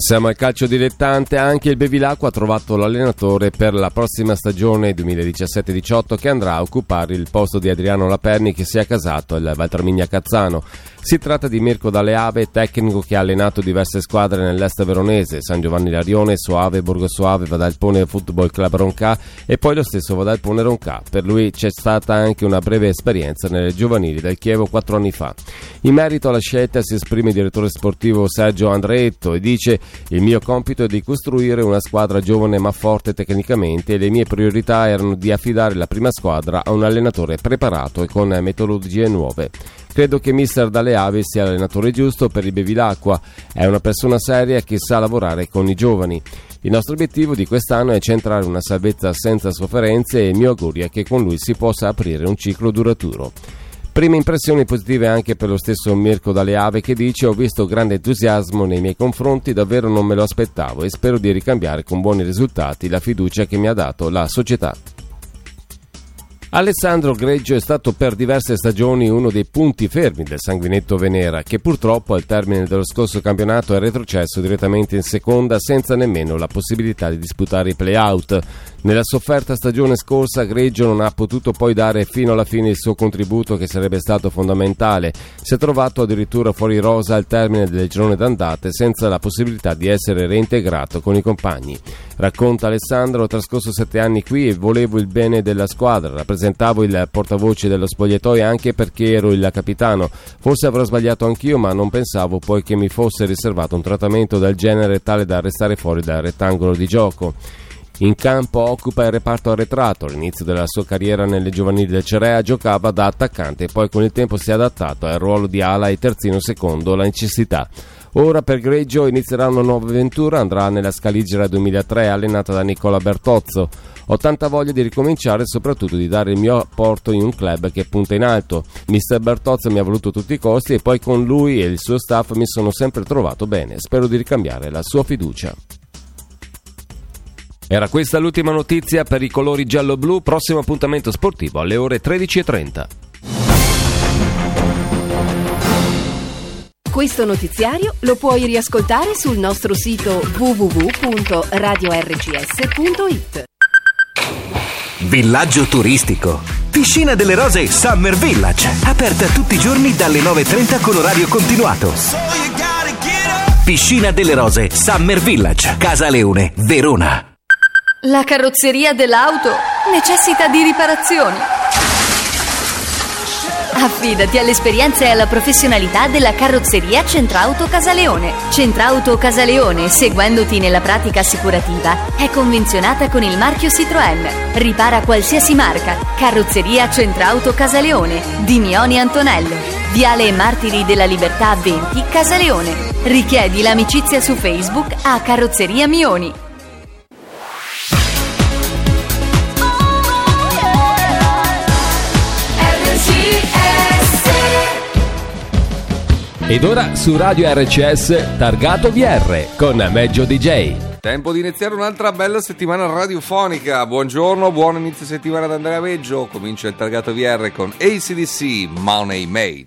Siamo al calcio dilettante, anche il Bevilacqua ha trovato l'allenatore per la prossima stagione 2017-18 che andrà a occupare il posto di Adriano Laperni che si è accasato al Valtermigna Cazzano. Si tratta di Mirko Daleave, tecnico che ha allenato diverse squadre nell'est veronese, San Giovanni Larione, Soave, Borgosoave, Vadalpone Football Club Ronca e poi lo stesso Vadalpone Ronca. Per lui c'è stata anche una breve esperienza nelle giovanili del Chievo 4 anni fa. In merito alla scelta si esprime il direttore sportivo Sergio Andreetto e dice: il mio compito è di costruire una squadra giovane ma forte tecnicamente e le mie priorità erano di affidare la prima squadra a un allenatore preparato e con metodologie nuove. Credo che mister Daleave sia l'allenatore giusto per il Bevilacqua, è una persona seria che sa lavorare con i giovani. Il nostro obiettivo di quest'anno è centrare una salvezza senza sofferenze e il mio augurio è che con lui si possa aprire un ciclo duraturo. Prime impressioni positive anche per lo stesso Mirko Daleave che dice: ho visto grande entusiasmo nei miei confronti, davvero non me lo aspettavo e spero di ricambiare con buoni risultati la fiducia che mi ha dato la società. Alessandro Greggio è stato per diverse stagioni uno dei punti fermi del Sanguinetto Venera, che purtroppo al termine dello scorso campionato è retrocesso direttamente in seconda senza nemmeno la possibilità di disputare i play-out. Nella sofferta stagione scorsa Greggio non ha potuto poi dare fino alla fine il suo contributo che sarebbe stato fondamentale. Si è trovato addirittura fuori rosa al termine del girone d'andate senza la possibilità di essere reintegrato con i compagni. Racconta Alessandro: ho trascorso 7 anni qui e volevo il bene della squadra, rappresentavo il portavoce dello spogliatoio anche perché ero il capitano. Forse avrò sbagliato anch'io, ma non pensavo poi che mi fosse riservato un trattamento del genere tale da restare fuori dal rettangolo di gioco. In campo occupa il reparto arretrato. All'inizio della sua carriera nelle giovanili del Cerea giocava da attaccante e poi con il tempo si è adattato al ruolo di ala e terzino secondo la necessità. Ora per Greggio inizierà una nuova avventura, andrà nella Scaligera 2003 allenata da Nicola Bertozzo. Ho tanta voglia di ricominciare e soprattutto di dare il mio apporto in un club che punta in alto. Mister Bertozzo mi ha voluto a tutti i costi e poi con lui e il suo staff mi sono sempre trovato bene. Spero di ricambiare la sua fiducia. Era questa l'ultima notizia per i colori giallo-blu. Prossimo appuntamento sportivo alle ore 13:30. Questo notiziario lo puoi riascoltare sul nostro sito www.radiorcs.it. Villaggio turistico. Piscina delle Rose Summer Village. Aperta tutti i giorni dalle 9:30 con orario continuato. Piscina delle Rose Summer Village. Casa Leone, Verona. La carrozzeria dell'auto necessita di riparazioni. Affidati all'esperienza e alla professionalità della carrozzeria Centrauto Casaleone. Centrauto Casaleone, seguendoti nella pratica assicurativa, è convenzionata con il marchio Citroën. Ripara qualsiasi marca. Carrozzeria Centrauto Casaleone, di Mioni Antonello, Viale Martiri della Libertà 20, Casaleone. Richiedi l'amicizia su Facebook a Carrozzeria Mioni. Ed ora su Radio RCS Targato VR con Meggio DJ. Tempo di iniziare un'altra bella settimana radiofonica. Buongiorno, buon inizio settimana da Andrea Meggio. Comincia il Targato VR con AC/DC, Money Made.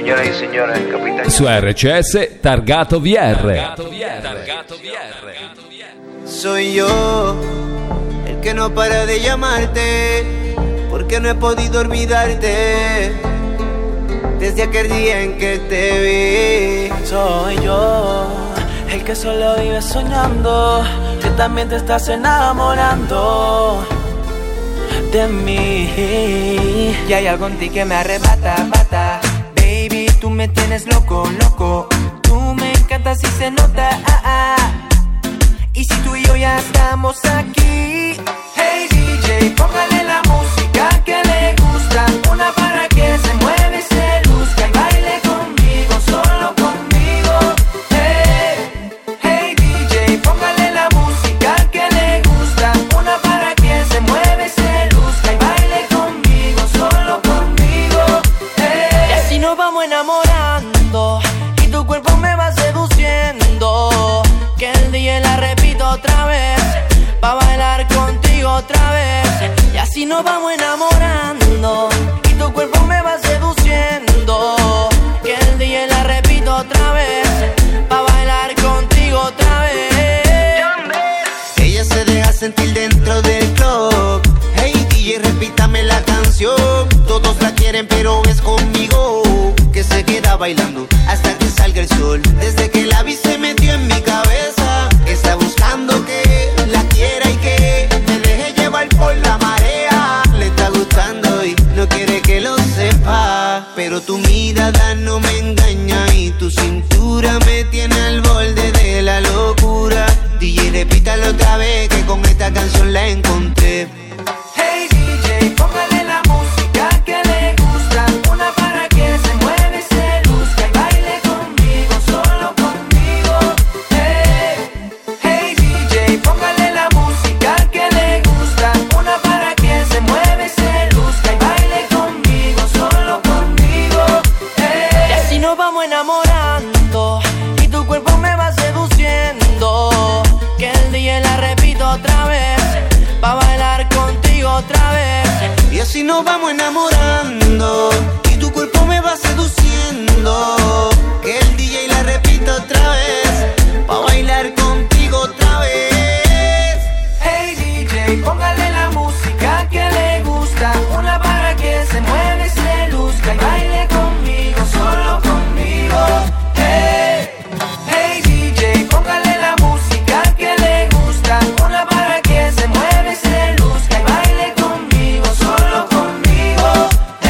Señoras y señores, capitán. Su RCS Targato VR. Soy yo el que no para de llamarte, porque no he podido olvidarte desde aquel día en que te vi. Soy yo el que solo vive soñando, que también te estás enamorando de mí. Y hay algo en ti que me arrebata, bata. Baby, tú me tienes loco, loco. Tú me encantas y se nota, Y si tú y yo ya estamos aquí, hey DJ, póngale la música que le gusta, una para que se mueve y se luzca y baile conmigo, solo conmigo. Hey DJ, póngale la música que le gusta, una para que se mueve y se luzca y baile conmigo, solo conmigo. Y así nos vamos enamorando y tu cuerpo me va seduciendo, que el día la repito otra vez, pa' bailar contigo otra vez. Y así nos vamos enamorando y tu cuerpo me va seduciendo, que el día la repito otra vez, pa' bailar contigo otra vez. Ella se deja sentir dentro del club. Hey DJ, repítame la canción. Todos la quieren pero es conmigo que se queda bailando hasta que salga el sol. Desde que la vi se metió en mi cabeza. Está buscando que la quiera y que me deje llevar por la marea. Le está gustando y no quiere que lo sepa, pero tu mirada no me engaña y tu cintura me tiene al borde de la locura. DJ, repítalo otra vez que con esta canción la encontré. Hey DJ, póngale la música que le gusta, una para que se mueve y se luzca y baile conmigo, solo conmigo. Hey DJ, póngale la música que le gusta, una para que se mueve y se luzca y baile conmigo, solo conmigo. Y así nos vamos enamorando y tu cuerpo me va seduciendo, que el día la repito otra vez, pa' bailar contigo otra vez. Y así nos vamos enamorando y tu cuerpo me va seduciendo, que el DJ la repita otra vez, pa' bailar contigo otra vez. Hey DJ, póngale la música que le gusta, una para que se mueve y se luzca y baile conmigo, solo conmigo. Hey DJ, póngale la música que le gusta, una para que se mueve y se luzca y baile conmigo, solo conmigo.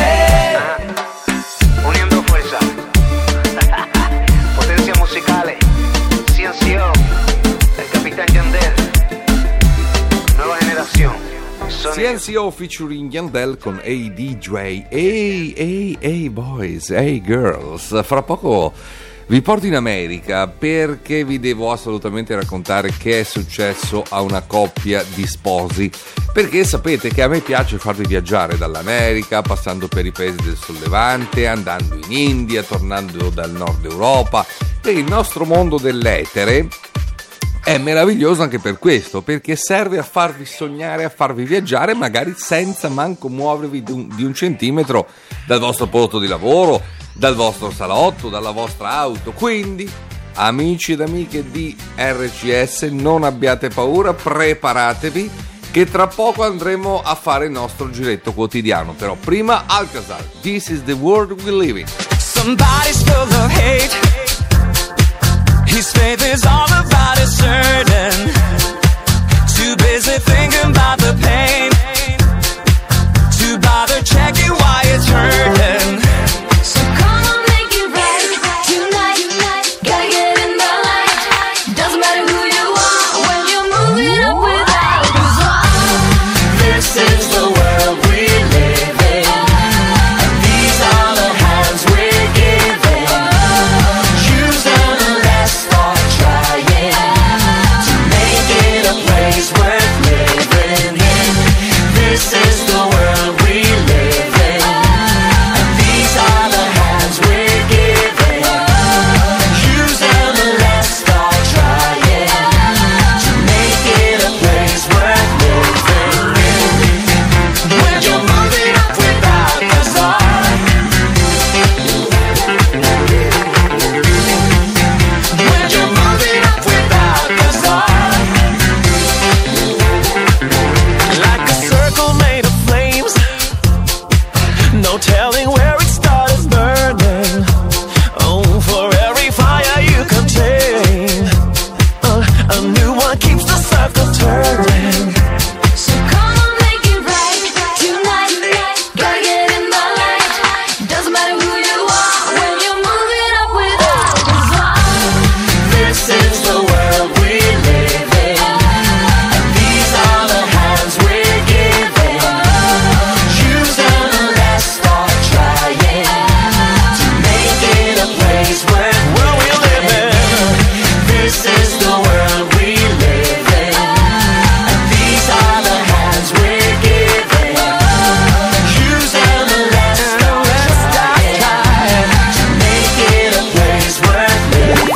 Uniendo fuerza. Potencias musicales. Ciencio. El capitán Yandel. Nueva generación. CNCO featuring Yandel con Hey DJ. Hey boys, hey girls. Fra poco vi porto in America perché vi devo assolutamente raccontare che è successo a una coppia di sposi, perché sapete che a me piace farvi viaggiare dall'America, passando per i paesi del Sollevante, andando in India, tornando dal nord Europa, e il nostro mondo dell'etere è meraviglioso anche per questo, perché serve a farvi sognare, a farvi viaggiare, magari senza manco muovervi di un centimetro dal vostro posto di lavoro, dal vostro salotto, dalla vostra auto. Quindi, amici ed amiche di RCS, non abbiate paura, preparatevi che tra poco andremo a fare il nostro giretto quotidiano. Però prima Alcazar, This is the world we live in. Somebody's full of hate. His faith is all about his certain. Too busy thinking about the pain, to bother checking why it's hurting. So come on, make it right tonight. Gotta get in the light. Doesn't matter who you are when you're moving up without. 'Cause this is the world we live in, and these are the hands we're giving. Choose and let's start trying to make it a place worth living in. no telling where it started burning. Oh, for every fire you contain, a new one keeps the circle turning. So come on, make it right tonight. Gotta get in the light. Doesn't matter who you are when you're moving up without design. This is the world we live in, and these are the hands we're giving. Choose and let's start trying to make it a place where we live in. This is the world we live in, and these are the hands we're giving. Choose and let's start trying to make it a place worth living.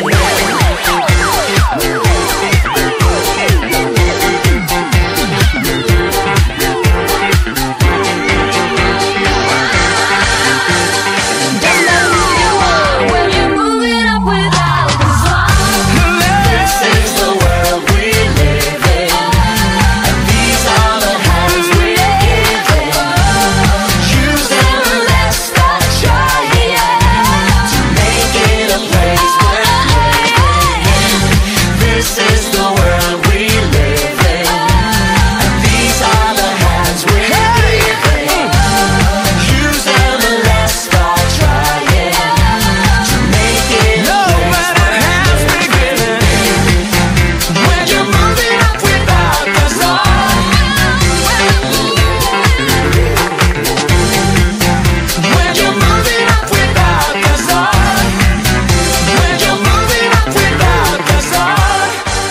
Doesn't matter who you are when you're moving up without design. This is the world we live in, and these are the hands we're giving. Choose and let's start trying to make it a place worth living. This is the world we live in, and these are the hands we're giving. Choose and let's start trying to make it a place worth living. When you're moving up without design, when you're moving up without design, when you're moving up without design.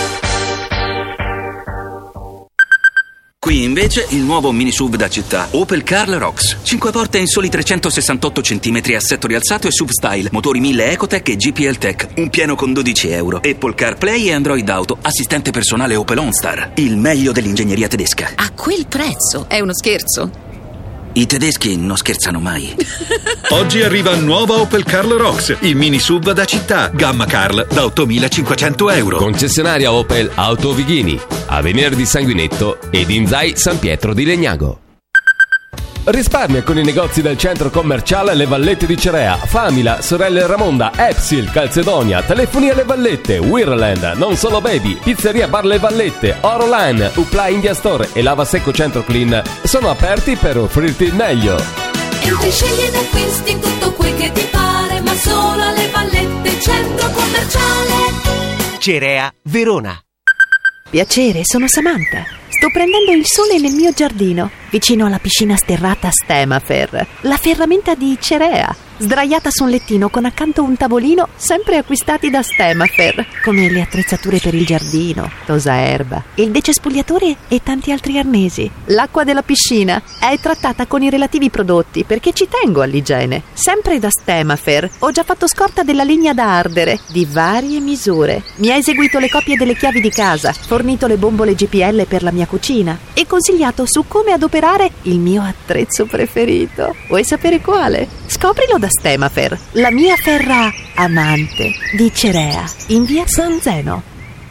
Qui invece il nuovo mini SUV da città, Opel Karl Rox. 5 porte in soli 368 cm, assetto rialzato e SUV style, motori 1000 Ecotec e GPL Tech, un pieno con 12 euro, Apple CarPlay e Android Auto, assistente personale Opel OnStar. Il meglio dell'ingegneria tedesca. A quel prezzo? È uno scherzo? I tedeschi non scherzano mai. Oggi arriva nuova Opel Karl Rox, il mini SUV da città, gamma Karl da 8.500 euro. Concessionaria Opel Auto Vighini, Avenida di Sanguinetto ed Inzai San Pietro di Legnago. Risparmia con i negozi del centro commerciale Le Vallette di Cerea, Famila, Sorelle Ramonda, Epsil, Calzedonia, Telefonia Le Vallette, Wirland, Non Solo Baby, Pizzeria Bar Le Vallette, Oroline, Upla India Store e Lavasecco Centro Clean sono aperti per offrirti il meglio. Entri, scegli ed acquisti in tutto quel che ti pare, ma solo alle Vallette, centro commerciale. Cerea, Verona. Piacere, sono Samantha. Sto prendendo il sole nel mio giardino, vicino alla piscina sterrata Stemafer, la ferramenta di Cerea, sdraiata su un lettino con accanto un tavolino, sempre acquistati da Stemafer, come le attrezzature per il giardino, tosa erba, il decespugliatore e tanti altri arnesi. L'acqua della piscina è trattata con i relativi prodotti perché ci tengo all'igiene. Sempre da Stemafer ho già fatto scorta della legna da ardere, di varie misure. Mi ha eseguito le copie delle chiavi di casa, fornito le bombole GPL per la mia cucina e consigliato su come adoperare il mio attrezzo preferito. Vuoi sapere quale? Scoprilo da Stemafer, la mia ferra amante di Cerea, in via San Zeno.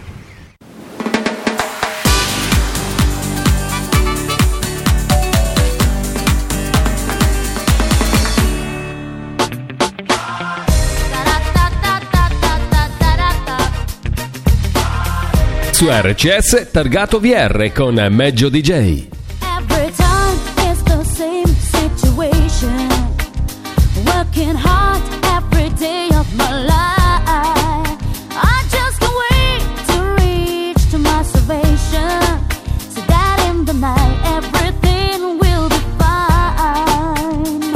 Su RCS Targato VR con Meggio DJ. Every time it's the same situation. Working hard every day of my life. I just can't wait to reach to my salvation. So that in the night everything will be fine.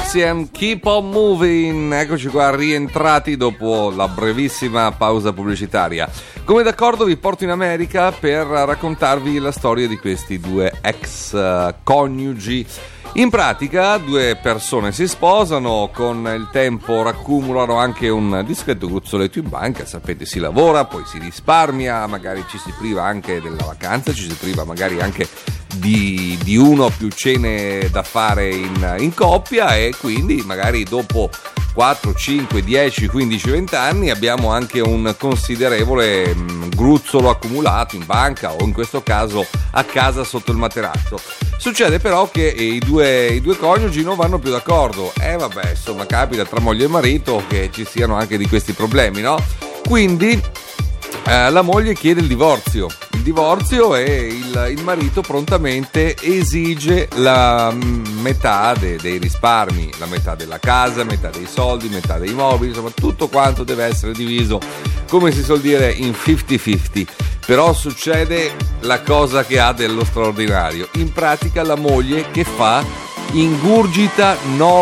Gypsy and Keep on Moving. Eccoci qua, rientrati dopo la brevissima pausa pubblicitaria. Come d'accordo vi porto in America per raccontarvi la storia di questi due ex coniugi. In pratica due persone si sposano, con il tempo raccumulano anche un discreto gruzzoletto in banca, sapete, si lavora, poi si risparmia, magari ci si priva anche della vacanza, ci si priva magari anche di uno o più cene da fare in coppia, e quindi magari dopo 4, 5, 10, 15, 20 anni abbiamo anche un considerevole gruzzolo accumulato in banca o in questo caso a casa sotto il materasso. Succede però che i due coniugi non vanno più d'accordo, vabbè, insomma, capita tra moglie e marito che ci siano anche di questi problemi, no? Quindi la moglie chiede il divorzio e il marito prontamente esige la metà dei risparmi, la metà della casa, metà dei soldi, metà dei mobili, insomma tutto quanto deve essere diviso, come si suol dire, in 50-50. Però succede la cosa che ha dello straordinario. In pratica la moglie che fa? Ingurgita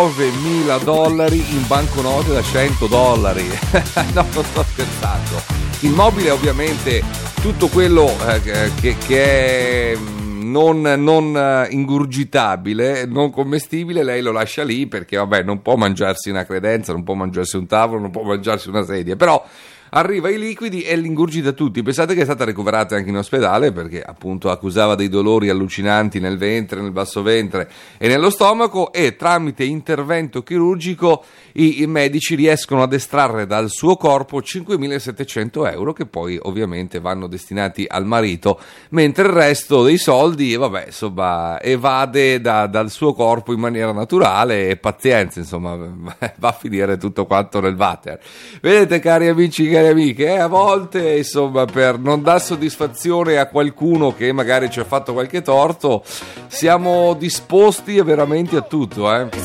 $9.000 in banconote da $100. No, non sto scherzando. Il mobile ovviamente, tutto quello che è non ingurgitabile, non commestibile, lei lo lascia lì perché vabbè, non può mangiarsi una credenza, non può mangiarsi un tavolo, non può mangiarsi una sedia, però arriva ai liquidi e li ingurgita tutti. Pensate che è stata ricoverata anche in ospedale perché appunto accusava dei dolori allucinanti nel ventre, nel basso ventre e nello stomaco, e tramite intervento chirurgico i medici riescono ad estrarre dal suo corpo 5.700 euro che poi ovviamente vanno destinati al marito, mentre il resto dei soldi vabbè, insomma, evade dal suo corpo in maniera naturale, e pazienza, insomma, va a finire tutto quanto nel water. Vedete, cari amici, cari amiche, a volte, insomma, per non dar soddisfazione a qualcuno che magari ci ha fatto qualche torto, siamo disposti veramente a tutto,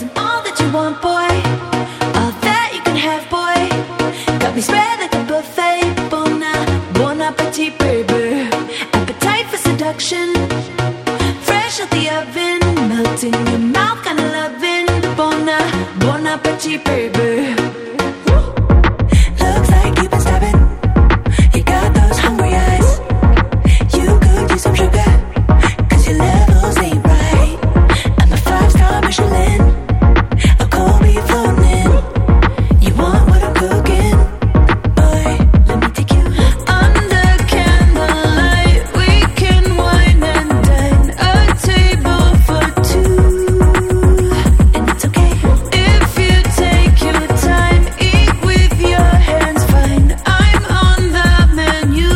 Got me spread like a buffet. Bon appetit, baby. Appetite for seduction. Fresh out the oven, melt in your mouth, kinda loving. Bon appetit, baby. Looks like you've been stabbing. You got those hungry eyes. You could use some sugar, 'cause your levels ain't right. I'm a 5-star Michelin. A cold beef floating in. You want what I'm cooking? Boy, let me take you under candlelight. We can wine and dine. A table for two. And it's okay if you take your time. Eat with your hands, fine. I'm on the menu.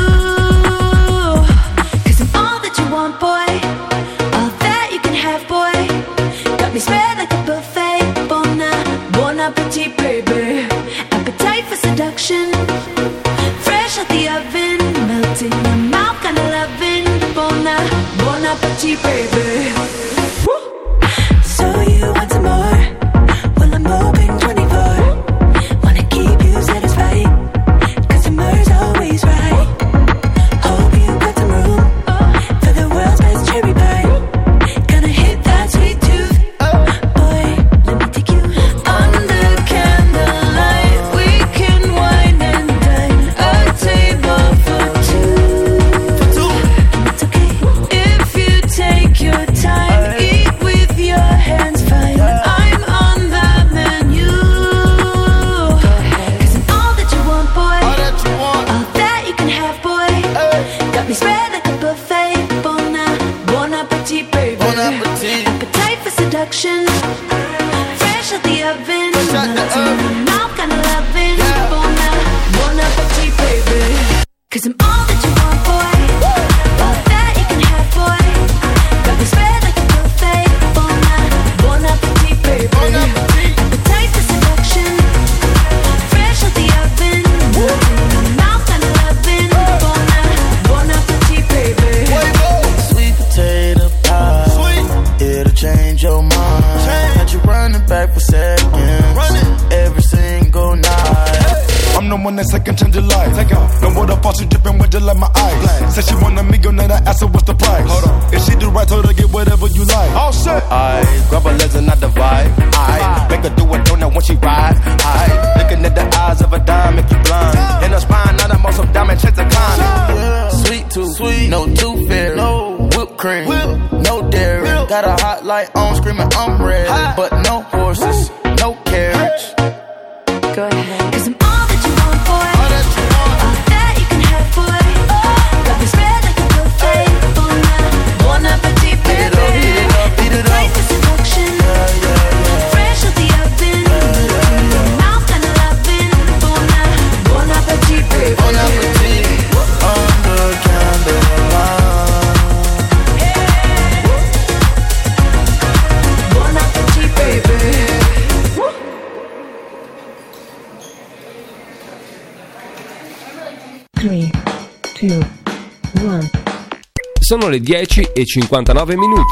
'Cause I'm all that you want, boy. All that you can have, boy. Got me spread like a buffet. Bon appetit, baby. Appetite for seduction. Fresh out the oven, melt in your mouth, kinda loving. Bon appetit, baby. So you want some more? Well, I'm open 24. Wanna keep you satisfied, 'cause summer's always right. Hope you got some room for the world's best cherry pie. Gonna hit that sweet tooth. Boy, let me take you under candlelight. We can wine and dine. A table for two. And it's okay if you take your time. Eat with your hands, fine. I'm on the menu. 'Cause I'm all that you want, boy. All that you can have, boy. Got me spread like a buffet. Bon appetit, baby. Appetite for seduction. Fresh out the oven. Melt in your mouth, kinda loving. Bon appetit, baby. 'Cause I'm all that you want, boy. All that you can have, boy. Got me spread like a buffet. Bon appetit, baby. Appetite for seduction. Fresh out the oven. Melt in your mouth, kinda loving. Bon appetit, baby. Sweet potato pie, it'll change your mind. Had you running back for seconds, every single night. I'm the one that second change your life. Take off. No water faucet dripping with just like my eyes. Said she want a millionaire, I asked her what's the price. Hold on. If she do right, told her get whatever you like. All set. I grab a legs and I divide. I make a light on, screaming I'm red. But no horses, no carriage. Go ahead. 'Cause I'm all that you want, boy. All that you can have, boy. Got me spread like a buffet. Bon appetit, baby. Taste the seduction. Fresh out the oven. Mouth and loving. Bon appetit, baby. Bon appetit, under candlelight. Bon appetit, baby. 3, 2, 1. Sono le 10:59 minuti.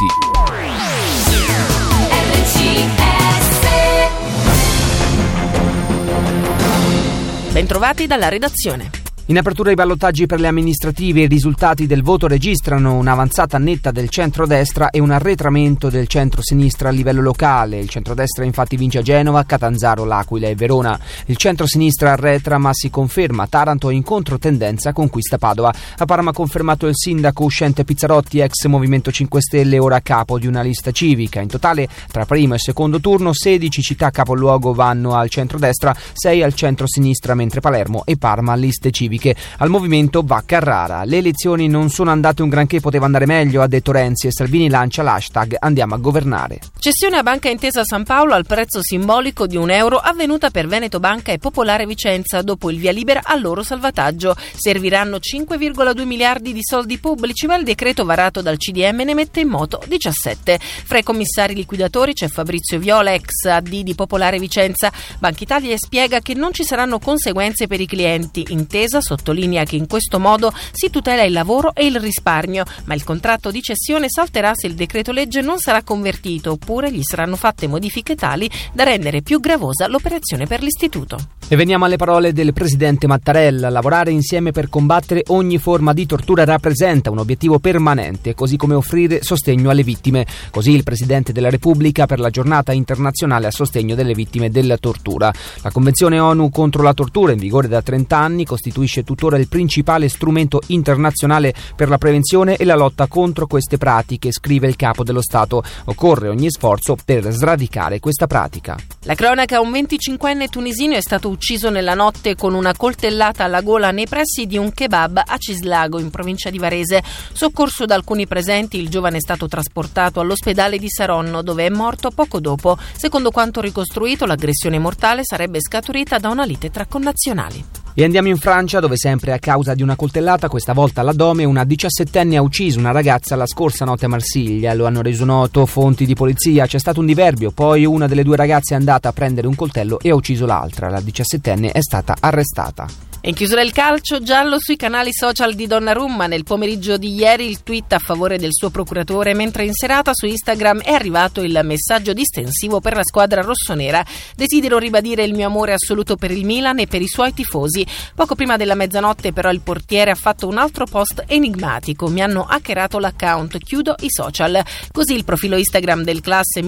Bentrovati dalla redazione. In apertura ai ballottaggi per le amministrative, i risultati del voto registrano un'avanzata netta del centrodestra e un arretramento del centro-sinistra a livello locale. Il centrodestra infatti vince a Genova, Catanzaro, L'Aquila e Verona. Il centro-sinistra arretra ma si conferma. Taranto in controtendenza conquista Padova. A Parma ha confermato il sindaco uscente Pizzarotti, ex Movimento 5 Stelle, ora capo di una lista civica. In totale, tra primo e secondo turno, 16 città capoluogo vanno al centrodestra, 6 al centro-sinistra, mentre Palermo e Parma liste civiche. Al movimento va Carrara. Le elezioni non sono andate un granché, poteva andare meglio, ha detto Renzi, e Salvini lancia l'hashtag Andiamo a governare. Cessione a Banca Intesa San Paolo al prezzo simbolico di €1 avvenuta per Veneto Banca e Popolare Vicenza dopo il via libera al loro salvataggio. Serviranno 5,2 miliardi di soldi pubblici, ma il decreto varato dal CDM ne mette in moto 17. Fra i commissari liquidatori c'è Fabrizio Viola, ex AD di Popolare Vicenza. Banca Italia spiega che non ci saranno conseguenze per i clienti. Intesa sottolinea che in questo modo si tutela il lavoro e il risparmio, ma il contratto di cessione salterà se il decreto legge non sarà convertito, oppure gli saranno fatte modifiche tali da rendere più gravosa l'operazione per l'istituto. E veniamo alle parole del presidente Mattarella. Lavorare insieme per combattere ogni forma di tortura rappresenta un obiettivo permanente, così come offrire sostegno alle vittime. Così il presidente della Repubblica per la giornata internazionale a sostegno delle vittime della tortura. La Convenzione ONU contro la tortura, in vigore da 30 anni, costituisce tuttora il principale strumento internazionale per la prevenzione e la lotta contro queste pratiche, scrive il capo dello Stato. Occorre ogni sforzo per sradicare questa pratica. La cronaca: un 25enne tunisino è stato ucciso nella notte con una coltellata alla gola nei pressi di un kebab a Cislago, in provincia di Varese. Soccorso da alcuni presenti, il giovane è stato trasportato all'ospedale di Saronno, dove è morto poco dopo. Secondo quanto ricostruito, l'aggressione mortale sarebbe scaturita da una lite tra connazionali. E andiamo in Francia, dove sempre a causa di una coltellata, questa volta all'addome, una 17enne ha ucciso una ragazza la scorsa notte a Marsiglia. Lo hanno reso noto fonti di polizia. C'è stato un diverbio, poi una delle due ragazze è andata a prendere un coltello e ha ucciso l'altra. La 17enne è stata arrestata. E in chiusura il calcio, giallo sui canali social di Donnarumma. Nel pomeriggio di ieri il tweet a favore del suo procuratore, mentre in serata su Instagram è arrivato il messaggio distensivo per la squadra rossonera. Desidero ribadire il mio amore assoluto per il Milan e per i suoi tifosi. Poco prima della mezzanotte però il portiere ha fatto un altro post enigmatico. Mi hanno hackerato l'account, chiudo i social. Così il profilo Instagram del classe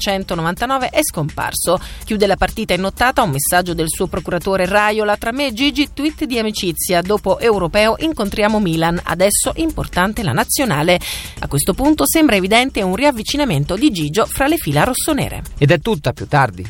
1999 è scomparso. Chiude la partita in nottata un messaggio del suo procuratore Raiola: tra me e Gigi tweet di amicizia, dopo europeo incontriamo Milan, adesso importante la nazionale. A questo punto sembra evidente un riavvicinamento di Gigio fra le fila rossonere. Ed è tutta, più tardi.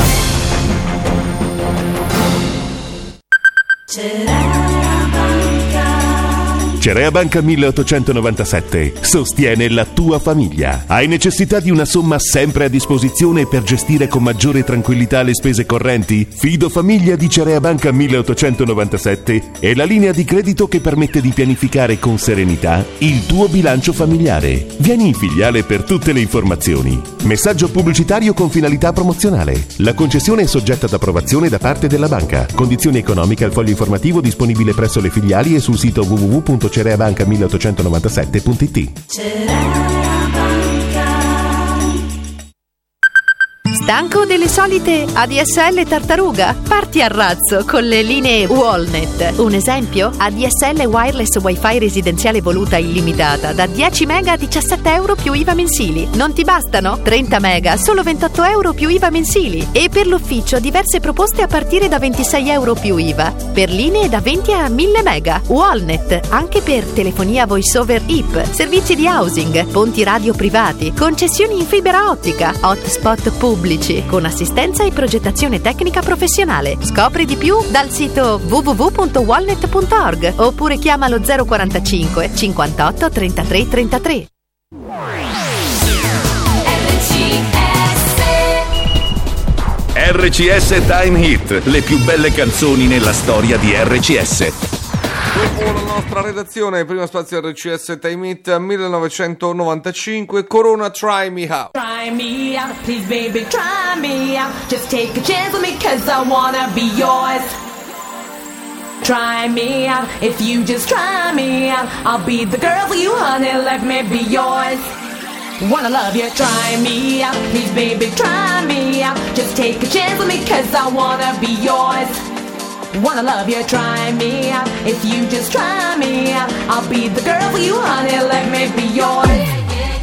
Cerea Banca 1897 sostiene la tua famiglia. Hai necessità di una somma sempre a disposizione per gestire con maggiore tranquillità le spese correnti? Fido Famiglia di Cerea Banca 1897 è la linea di credito che permette di pianificare con serenità il tuo bilancio familiare. Vieni in filiale per tutte le informazioni. Messaggio pubblicitario con finalità promozionale. La concessione è soggetta ad approvazione da parte della banca. Condizioni economiche al foglio informativo disponibile presso le filiali e sul sito www.cereabanca1897.it. Stanco delle solite ADSL tartaruga? Parti a razzo con le linee Wallnet. Un esempio? ADSL wireless wifi residenziale voluta illimitata da 10 mega a 17 euro più IVA mensili. Non ti bastano? 30 mega, solo 28 euro più IVA mensili. E per l'ufficio diverse proposte a partire da 26 euro più IVA. Per linee da 20 a 1000 mega. Wallnet, anche per telefonia voice over IP, servizi di housing, ponti radio privati, concessioni in fibra ottica, hotspot pubblici, con assistenza e progettazione tecnica professionale. Scopri di più dal sito www.wallnet.org oppure chiama lo 045 58 33 33. RCS Time Hit, le più belle canzoni nella storia di RCS. Dopo la nostra redazione, primo spazio RCS Time Hit 1995, Corona Try Me Out. Try me out, please baby, try me out. Just take a chance with me cause I wanna be yours. Try me out, if you just try me out, I'll be the girl for you, honey, let me be yours. Wanna love you, try me out, please baby, try me out. Just take a chance with me cause I wanna be yours. Wanna love you, try me out, if you just try me out, I'll be the girl for you, honey, let me be yours.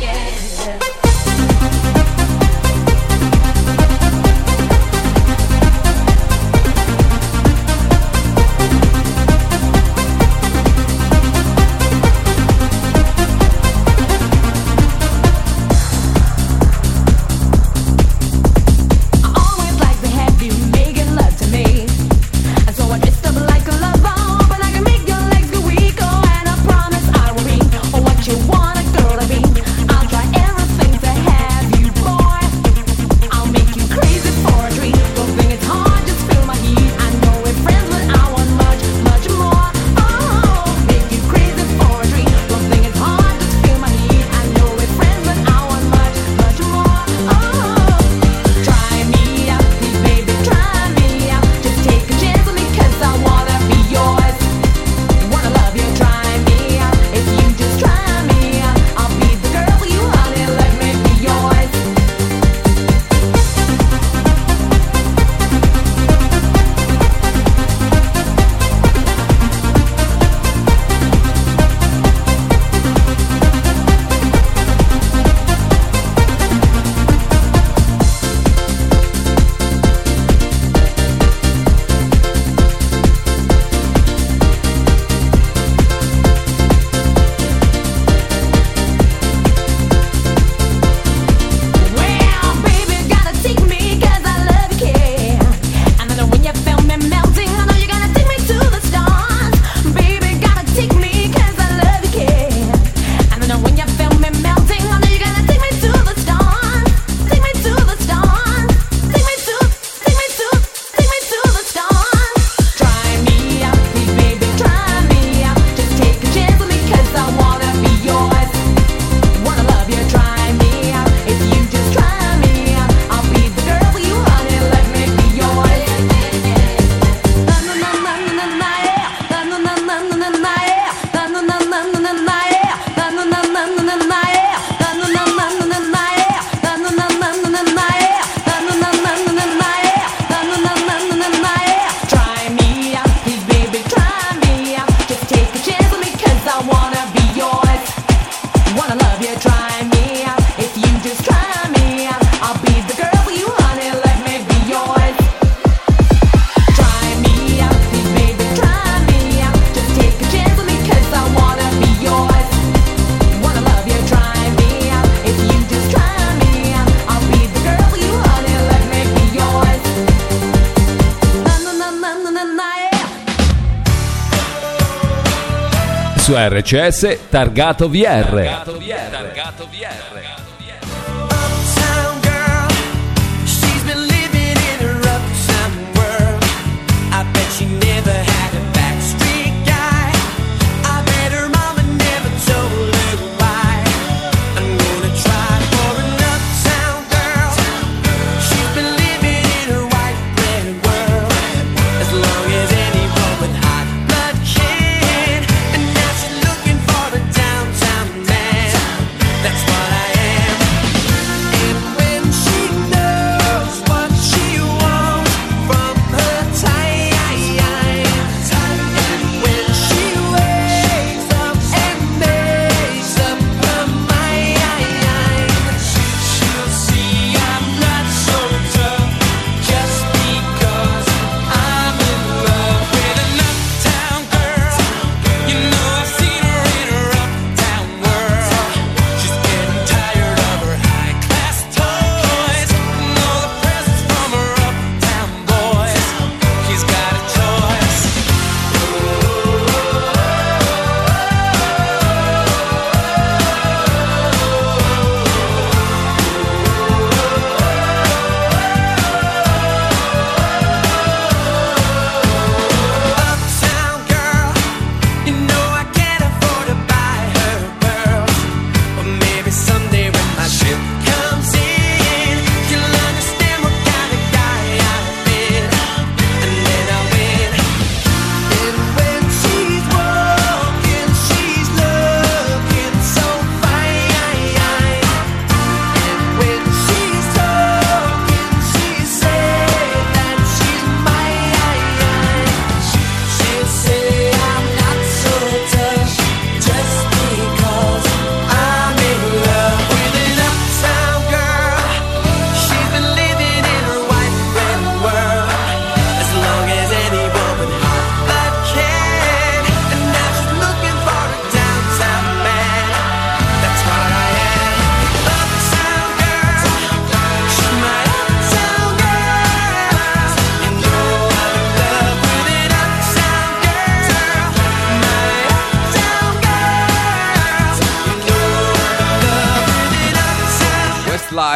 Su RCS Targato VR. That's what I am.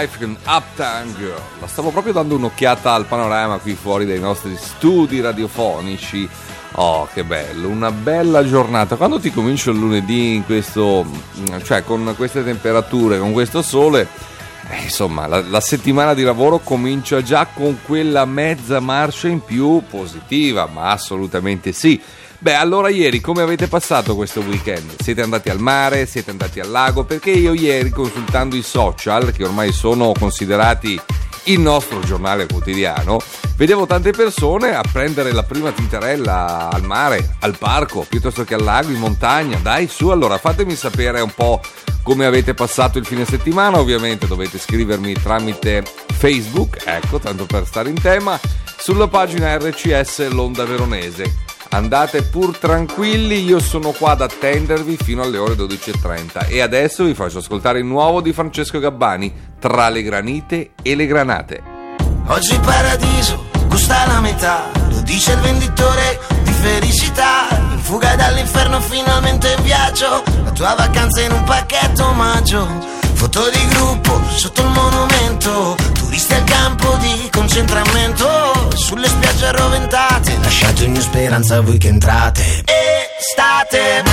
Life con Uptown Girl. La stavo proprio dando un'occhiata al panorama qui fuori dai nostri studi radiofonici. Oh, che bello, una bella giornata. Quando ti comincio il lunedì in questo, cioè con queste temperature, con questo sole, insomma, la settimana di lavoro comincia già con quella mezza marcia in più positiva, ma assolutamente sì. Beh, allora ieri come avete passato questo weekend? Siete andati al mare? Siete andati al lago? Perché io ieri, consultando i social, che ormai sono considerati il nostro giornale quotidiano, vedevo tante persone a prendere la prima tintarella al mare, al parco, piuttosto che al lago, in montagna. Dai, su, allora fatemi sapere un po' come avete passato il fine settimana. Ovviamente dovete scrivermi tramite Facebook, ecco, tanto per stare in tema, sulla pagina RCS L'Onda Veronese. Andate pur tranquilli, io sono qua ad attendervi fino alle ore 12:30 e adesso vi faccio ascoltare il nuovo di Francesco Gabbani, Tra le granite e le granate. Oggi il paradiso costa la metà, lo dice il venditore di felicità. In fuga dall'inferno finalmente in viaggio, la tua vacanza in un pacchetto omaggio. Foto di gruppo sotto il monumento, turisti al campo di concentramento, sulle spiagge arroventate, lasciate ogni speranza a voi che entrate. Estate.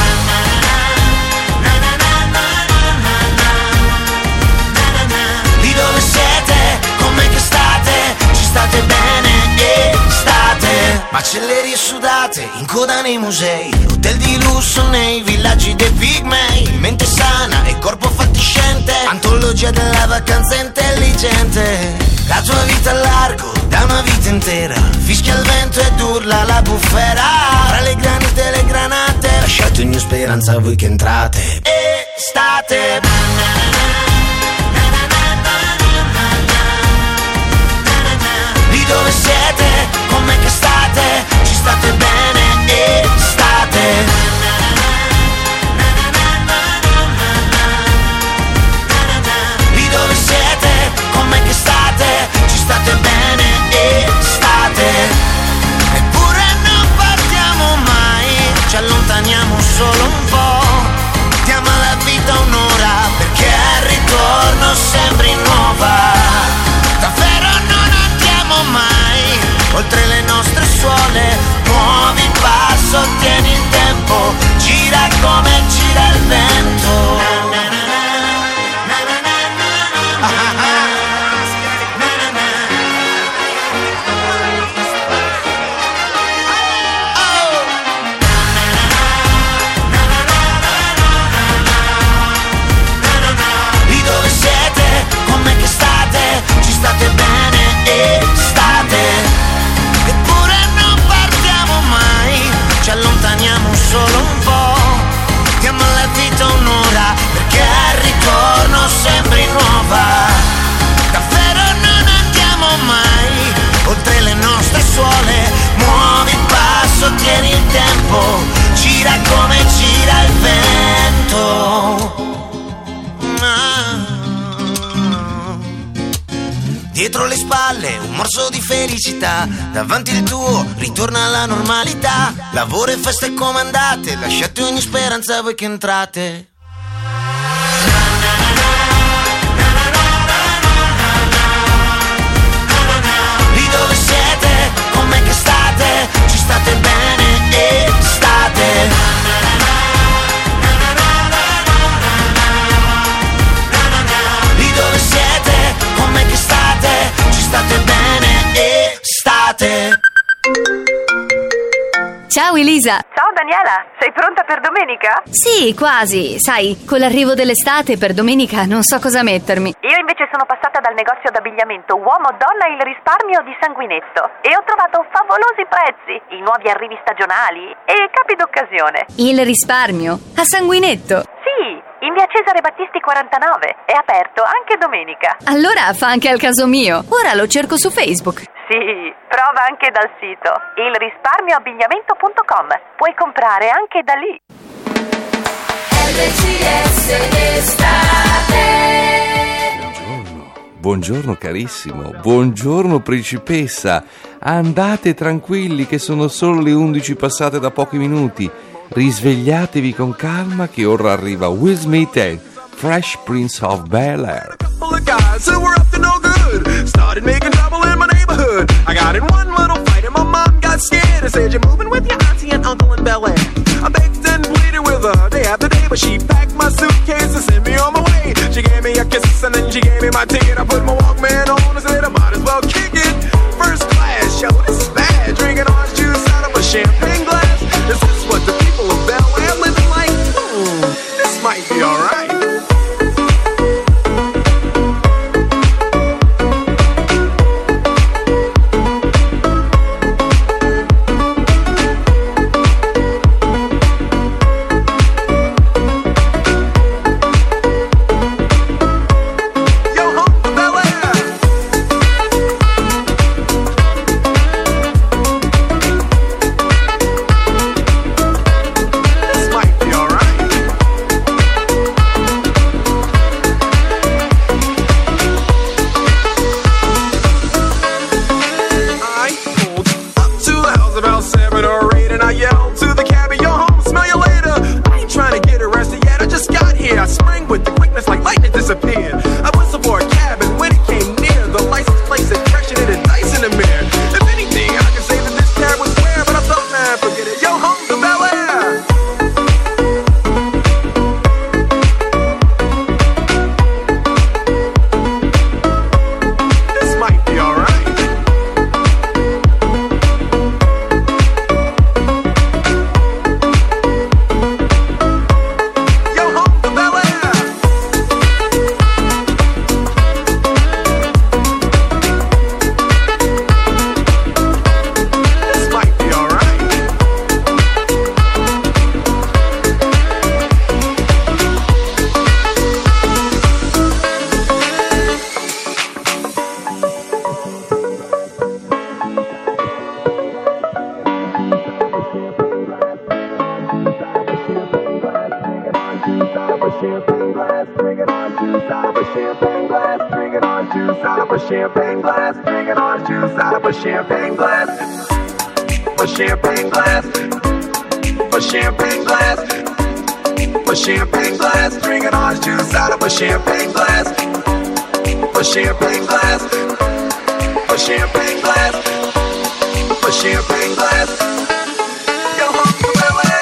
Lì dove siete, com'è che state? Ci state bene, estate. Macellerie sudate, in coda nei musei, hotel di lusso nei villaggi dei pigmei, mente sana e corpo fatiscente, antologia della vacanza intelligente. La tua vita a largo, da una vita intera, fischia il vento ed urla la bufera. Tra le granite e le granate, lasciate ogni speranza a voi che entrate. Estate. Lì dove siete, com'è che state? Ci state bene, estate. Lì dove siete, com'è che state? Ci state bene, estate. Eppure non partiamo mai, ci allontaniamo solo un po'. Diamo alla vita un'ora, perché al ritorno sembri nuova. Davvero non andiamo mai oltre le nostre suole. Muovi il passo, tieni il tempo, gira come gira il vento. Lì dove siete, com'è che state? Ci state bene, estate. Eppure non partiamo mai, ci allontaniamo solo un po'. Diamo alla vita un'ora, perché al ritorno sembri nuova. Davvero non andiamo mai oltre le nostre suole. Muovi il passo, tieni il tempo, gira come gira il vento. Dietro le spalle un morso di felicità, davanti il tuo ritorna alla normalità. Lavoro e feste comandate, lasciate ogni speranza a voi che entrate. Lì dove siete, com'è che state? Ci state bene, estate. Lì dove siete, com'è che state? Ci state bene, estate. Ciao Elisa! Ciao Daniela, sei pronta per domenica? Sì, quasi. Sai, con l'arrivo dell'estate per domenica non so cosa mettermi. Io invece sono passata dal negozio d'abbigliamento Uomo-Donna Il Risparmio di Sanguinetto e ho trovato favolosi prezzi, i nuovi arrivi stagionali e capi d'occasione. Il Risparmio? A Sanguinetto? Sì, in via Cesare Battisti 49, è aperto anche domenica. Allora fa anche al caso mio. Ora lo cerco su Facebook. Sì, prova anche dal sito ilrisparmioabbigliamento.com. Puoi comprare anche da lì. RCS d'estate. Buongiorno carissimo, buongiorno principessa. Andate tranquilli che sono solo le 11 passate da pochi minuti. Risvegliatevi con calma che ora arriva Will Smith e Fresh Prince of Bel-Air. Couple of guys who were up to no good started making trouble in my neighborhood. I got in one little fight and my mom got scared and said, "You're moving with your auntie and uncle in Bel-Air." I begged and pleaded with her day after day, but she packed my suitcase and sent me on my way. She gave me a kiss and then she gave me my ticket. I put my Walkman on and said I might as well kick it. First class, yo, this is bad. Drinking orange juice out of a champagne glass. Is this what the people of Bel-Air living like? This might be alright. champagne glass, drinking orange juice out of a champagne glass. A champagne glass. A champagne glass. A champagne glass, drinking orange juice out of a champagne glass. A champagne glass. A champagne glass. A champagne glass. Yo, home from LA.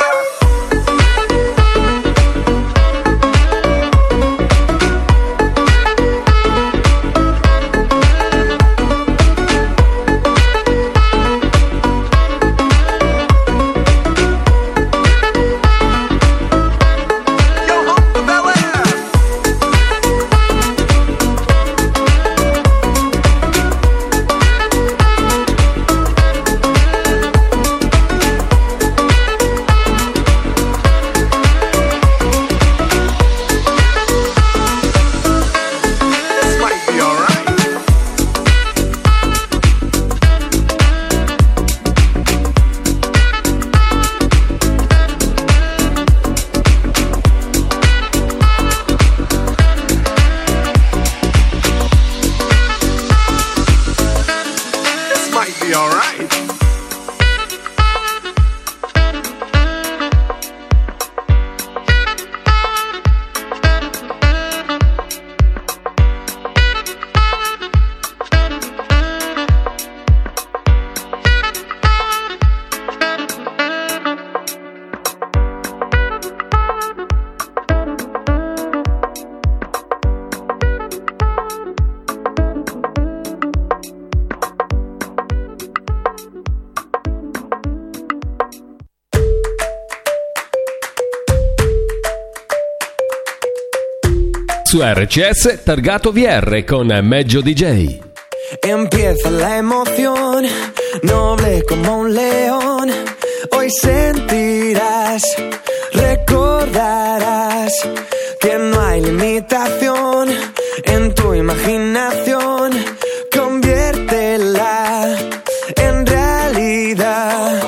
Su RCS targato VR con Meggio DJ. Empieza la emoción, noble como un león. Hoy sentirás, recordarás que no hay limitación en tu imaginación. Conviértela en realidad.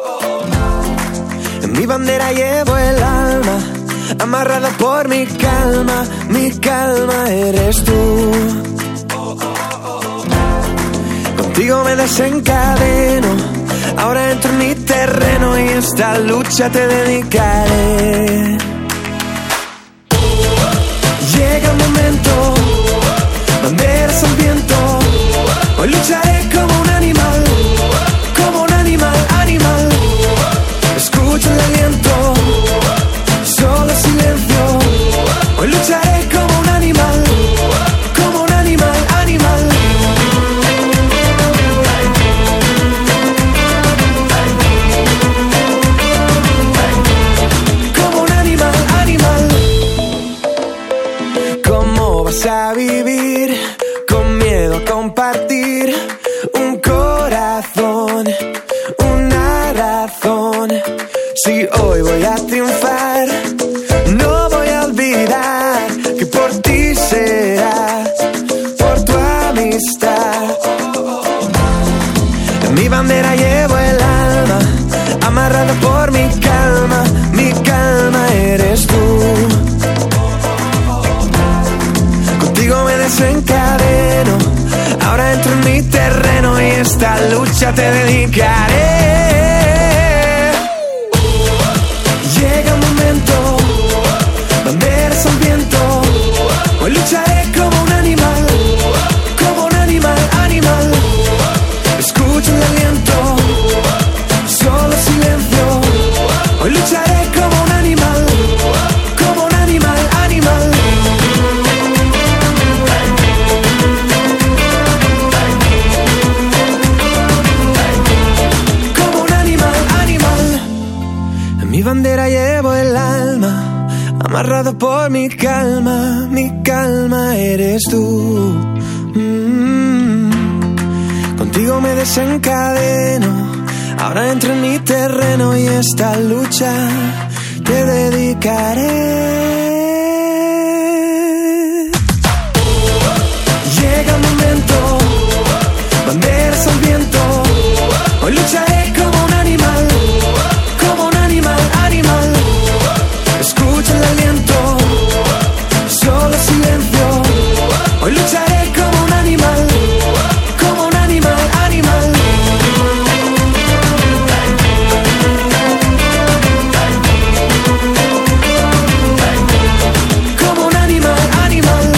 En mi bandera llevo el alma, amarrado por mi calma eres tú. Contigo me desencadeno, ahora entro en mi terreno y esta lucha te dedicaré. Llega un momento, banderas al viento. Hoy lucharé como un animal, animal. Escucha el aliento, solo silencio. Hoy lucharé como un animal, animal. Como un animal. ¿Cómo vas a vivir con miedo a compartir un corazón, una razón? Si hoy voy a triunfar, no voy a olvidar que por ti será, por tu amistad. En mi bandera llevo el alma, amarrada por mi calma eres tú. Contigo me desencadeno, ahora entro en mi terreno y esta lucha te dedicaré. Llega un momento, banderas al viento. Hoy lucharé como un animal, animal. Escucha el aliento, solo silencio. Hoy lucharé como un animal, animal. Como un animal. En mi bandera llevo el alma, amarrado por mi calma eres tú. Contigo me desencadeno, ahora entro en mi terreno y esta lucha te dedicaré. Llega un momento, banderas al viento. Hoy lucharé como un animal, animal. Escucha el aliento, solo silencio. Hoy lucharé como un animal, animal. Como un animal.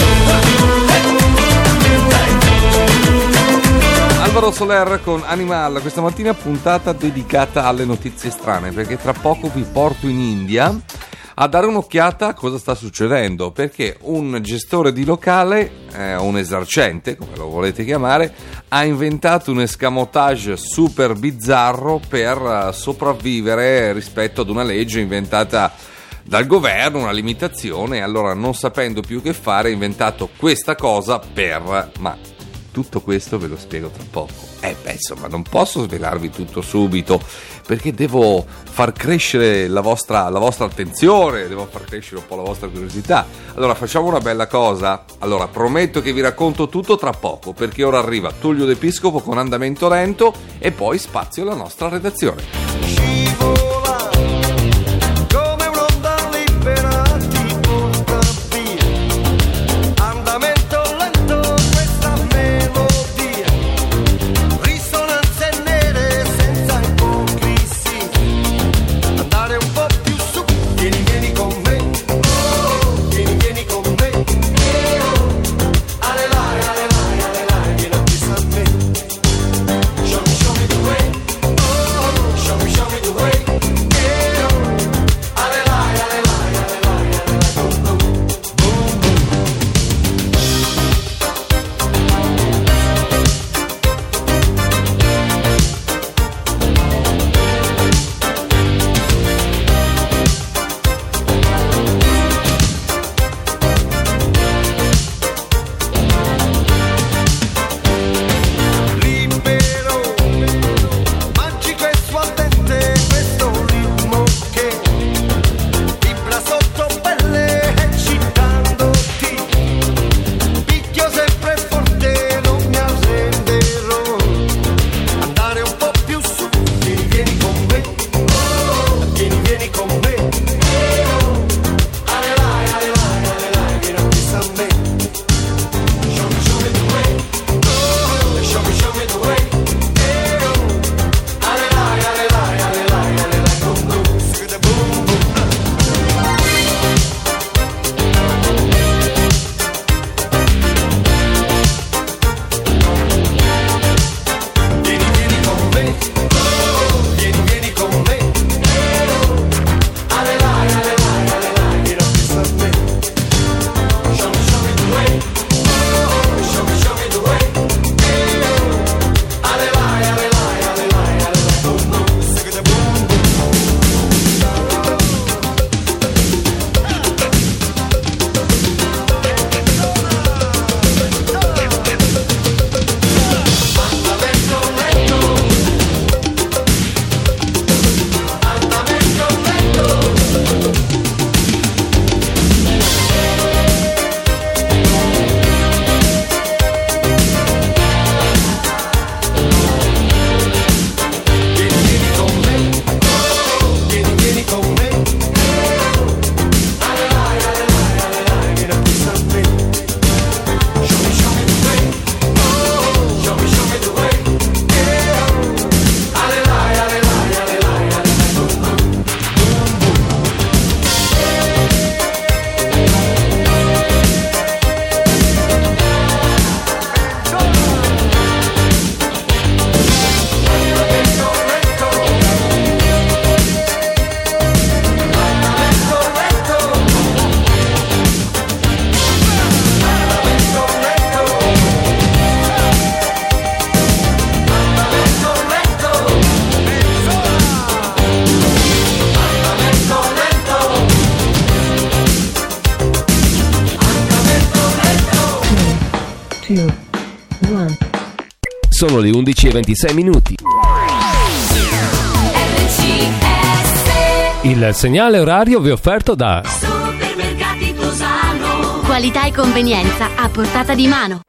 Alvaro Soler con Animal, questa mattina puntata dedicata alle notizie strane, perché tra poco vi porto in India a dare un'occhiata a cosa sta succedendo, perché un gestore di locale, un esercente, come lo volete chiamare, ha inventato un escamotage super bizzarro per sopravvivere rispetto ad una legge inventata dal governo, una limitazione. Allora, non sapendo più che fare, ha inventato questa cosa ma tutto questo ve lo spiego tra poco. Insomma, non posso svelarvi tutto subito, perché devo far crescere la vostra attenzione, devo far crescere un po' la vostra curiosità. Allora, facciamo una bella cosa. Allora, prometto che vi racconto tutto tra poco, perché ora arriva Tullio D'Episcopo con Andamento Lento e poi spazio alla nostra redazione. Show me the way. sono le 11:26. Il segnale orario vi è offerto da Supermercati Tosano. Qualità e convenienza a portata di mano.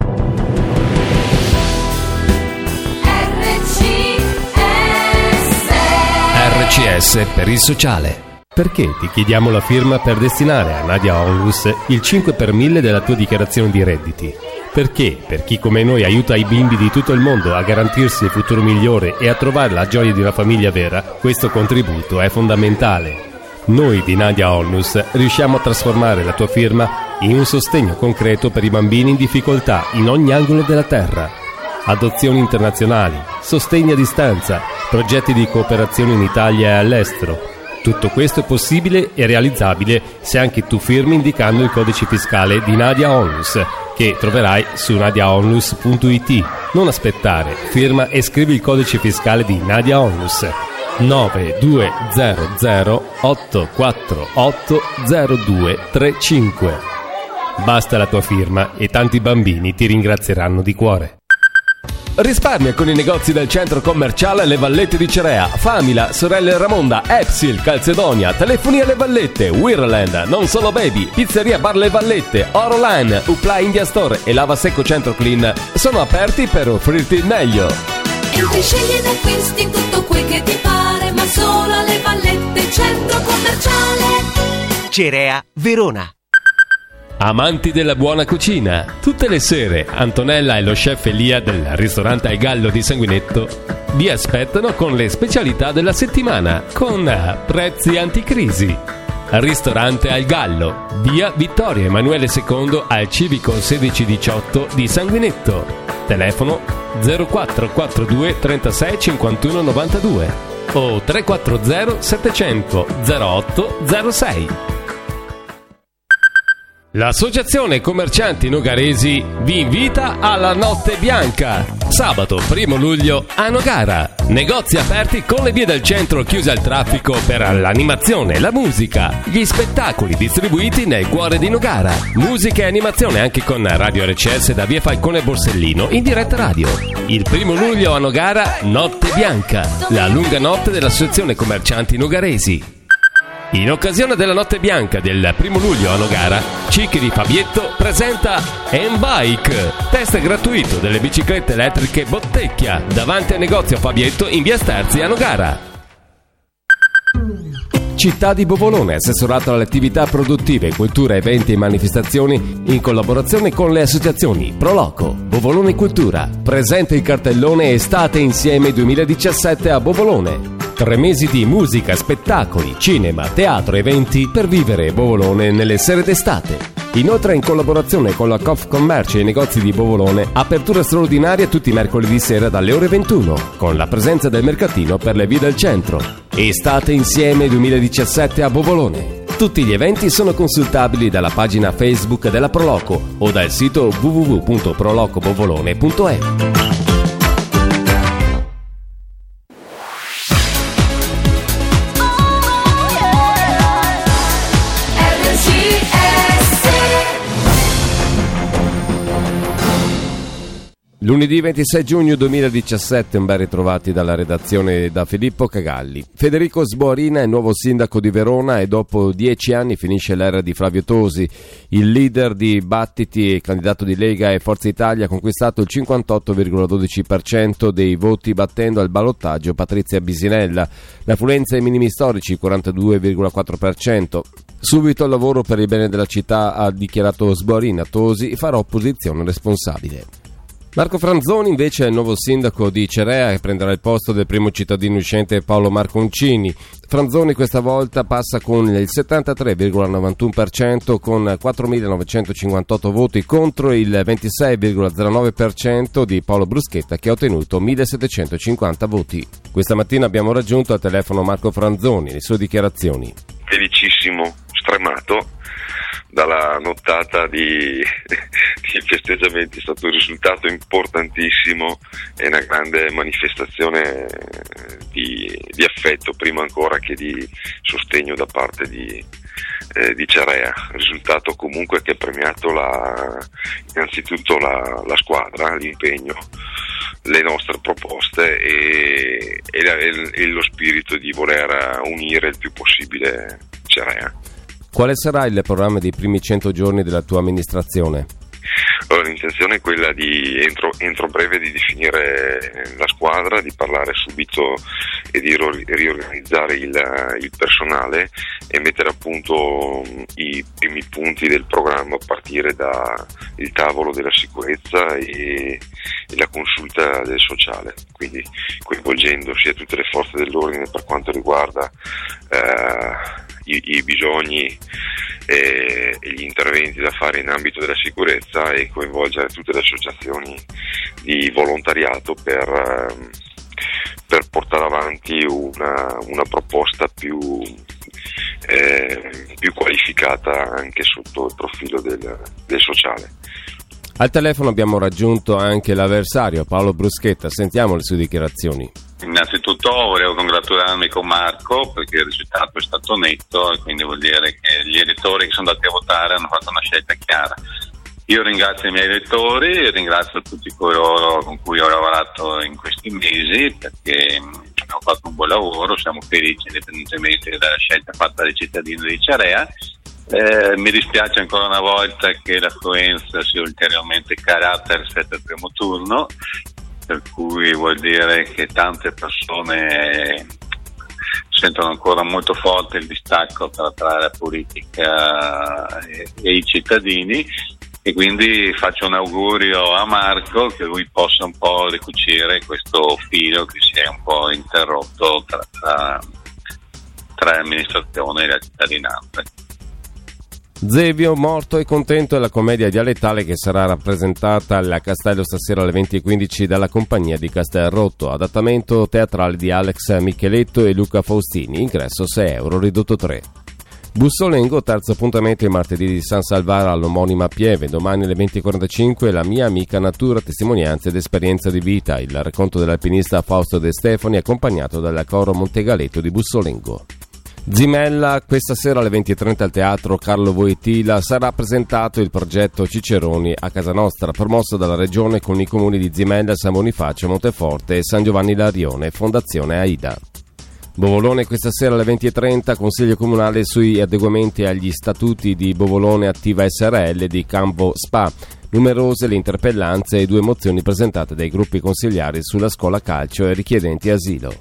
RCS per il sociale. Perché ti chiediamo la firma per destinare a Nadia Onlus il 5 per 1000 della tua dichiarazione di redditi? Perché, per chi come noi aiuta i bimbi di tutto il mondo a garantirsi il futuro migliore e a trovare la gioia di una famiglia vera, questo contributo è fondamentale. Noi di Nadia Onlus riusciamo a trasformare la tua firma in un sostegno concreto per i bambini in difficoltà in ogni angolo della terra. Adozioni internazionali, sostegni a distanza, progetti di cooperazione in Italia e all'estero. Tutto questo è possibile e realizzabile se anche tu firmi indicando il codice fiscale di Nadia Onlus, che troverai su nadiaonlus.it. Non aspettare, firma e scrivi il codice fiscale di Nadia Onlus 9200 848 0235. Basta la tua firma e tanti bambini ti ringrazieranno di cuore. Risparmia con i negozi del centro commerciale Le Vallette di Cerea, Famila, Sorelle Ramonda, Epsil, Calzedonia, Telefoni alle Vallette, Wirland, Non Solo Baby, Pizzeria Bar Le Vallette, Oroline, Upla India Store e Lava Secco Centro Clean sono aperti per offrirti il meglio. Entri, scegli ed acquisti tutto quel che ti pare, ma solo alle Vallette, centro commerciale Cerea, Verona. Amanti della buona cucina, tutte le sere Antonella e lo chef Elia del ristorante Al Gallo di Sanguinetto vi aspettano con le specialità della settimana, con prezzi anticrisi. Ristorante Al Gallo, via Vittorio Emanuele II al Civico 1618 di Sanguinetto. Telefono 0442 36 51 92 o 340 700 08 06. L'Associazione Commercianti Nogaresi vi invita alla Notte Bianca, sabato 1 luglio a Nogara. Negozi aperti con le vie del centro chiuse al traffico per l'animazione, la musica, gli spettacoli distribuiti nel cuore di Nogara. Musica e animazione anche con Radio RCS da via Falcone Borsellino in diretta radio. Il 1 luglio a Nogara, Notte Bianca, la lunga notte dell'Associazione Commercianti Nogaresi. In occasione della Notte Bianca del 1 luglio a Nogara, Cicchi di Fabietto presenta M-Bike, test gratuito delle biciclette elettriche Bottecchia, davanti al negozio Fabietto in via Sterzi a Nogara. Città di Bovolone, assessorato alle attività produttive, cultura, eventi e manifestazioni in collaborazione con le associazioni Proloco, Bovolone Cultura. Presenta il cartellone Estate Insieme 2017 a Bovolone. 3 mesi di musica, spettacoli, cinema, teatro, eventi per vivere Bovolone nelle sere d'estate. Inoltre, in collaborazione con la Confcommercio e i negozi di Bovolone, apertura straordinaria tutti i mercoledì sera dalle ore 21, con la presenza del mercatino per le vie del centro. Estate Insieme 2017 a Bovolone. Tutti gli eventi sono consultabili dalla pagina Facebook della Proloco o dal sito www.prolocobovolone.e. Lunedì 26 giugno 2017, un ben ritrovati dalla redazione da Filippo Cagalli. Federico Sborina è nuovo sindaco di Verona e dopo 10 anni finisce l'era di Flavio Tosi. Il leader di Battiti e candidato di Lega e Forza Italia ha conquistato il 58,12% dei voti battendo al ballottaggio Patrizia Bisinella. L'affluenza ai minimi storici 42,4%. Subito al lavoro per il bene della città, ha dichiarato Sborina. Tosi farà opposizione responsabile. Marco Franzoni invece è il nuovo sindaco di Cerea e prenderà il posto del primo cittadino uscente Paolo Marconcini. Franzoni questa volta passa con il 73,91% con 4.958 voti contro il 26,09% di Paolo Bruschetta, che ha ottenuto 1.750 voti. Questa mattina abbiamo raggiunto al telefono Marco Franzoni, le sue dichiarazioni. Felicissimo, stremato dalla nottata di festeggiamenti, è stato un risultato importantissimo e una grande manifestazione di affetto, prima ancora che di sostegno da parte di di Cerea, risultato comunque che ha premiato innanzitutto la squadra, l'impegno, le nostre proposte e lo spirito di voler unire il più possibile Cerea. Quale sarà il programma dei primi 100 giorni della tua amministrazione? Allora, l'intenzione è quella di entro breve di definire la squadra, di parlare subito e di riorganizzare il personale e mettere a punto i primi punti del programma, a partire dal tavolo della sicurezza e la consulta del sociale, quindi coinvolgendo sia tutte le forze dell'ordine per quanto riguarda i bisogni e gli interventi da fare in ambito della sicurezza, e coinvolgere tutte le associazioni di volontariato per portare avanti una proposta più qualificata anche sotto il profilo del sociale. Al telefono abbiamo raggiunto anche l'avversario, Paolo Bruschetta. Sentiamo le sue dichiarazioni. Innanzitutto volevo congratularmi con Marco, perché il risultato è stato netto e quindi vuol dire che gli elettori che sono andati a votare hanno fatto una scelta chiara. Io ringrazio i miei elettori e ringrazio tutti coloro con cui ho lavorato in questi mesi, perché abbiamo fatto un buon lavoro, siamo felici indipendentemente dalla scelta fatta dai cittadini di Cerea. Mi dispiace ancora una volta che l'affluenza sia ulteriormente calata rispetto al primo turno, per cui vuol dire che tante persone sentono ancora molto forte il distacco tra la politica e i cittadini, e quindi faccio un augurio a Marco che lui possa un po' ricucire questo filo che si è un po' interrotto tra l'amministrazione e la cittadinanza. Zevio, morto e contento, è la commedia dialettale che sarà rappresentata alla Castello stasera alle 20:15 dalla compagnia di Castelrotto, adattamento teatrale di Alex Micheletto e Luca Faustini, ingresso €6, ridotto 3. Bussolengo, terzo appuntamento il martedì di San Salvaro all'omonima Pieve, domani alle 20:45 la mia amica natura, testimonianze ed esperienza di vita, il racconto dell'alpinista Fausto De Stefani accompagnato dal coro Montegaletto di Bussolengo. Zimella, questa sera alle 20:30 al teatro Carlo Wojtyla sarà presentato il progetto Ciceroni a Casa Nostra, promosso dalla Regione con i comuni di Zimella, San Bonifacio, Monteforte e San Giovanni Larione, Fondazione AIDA. Bovolone, questa sera alle 20:30, Consiglio Comunale sui adeguamenti agli statuti di Bovolone Attiva SRL di Campo Spa. Numerose le interpellanze e 2 mozioni presentate dai gruppi consigliari sulla scuola calcio e richiedenti asilo.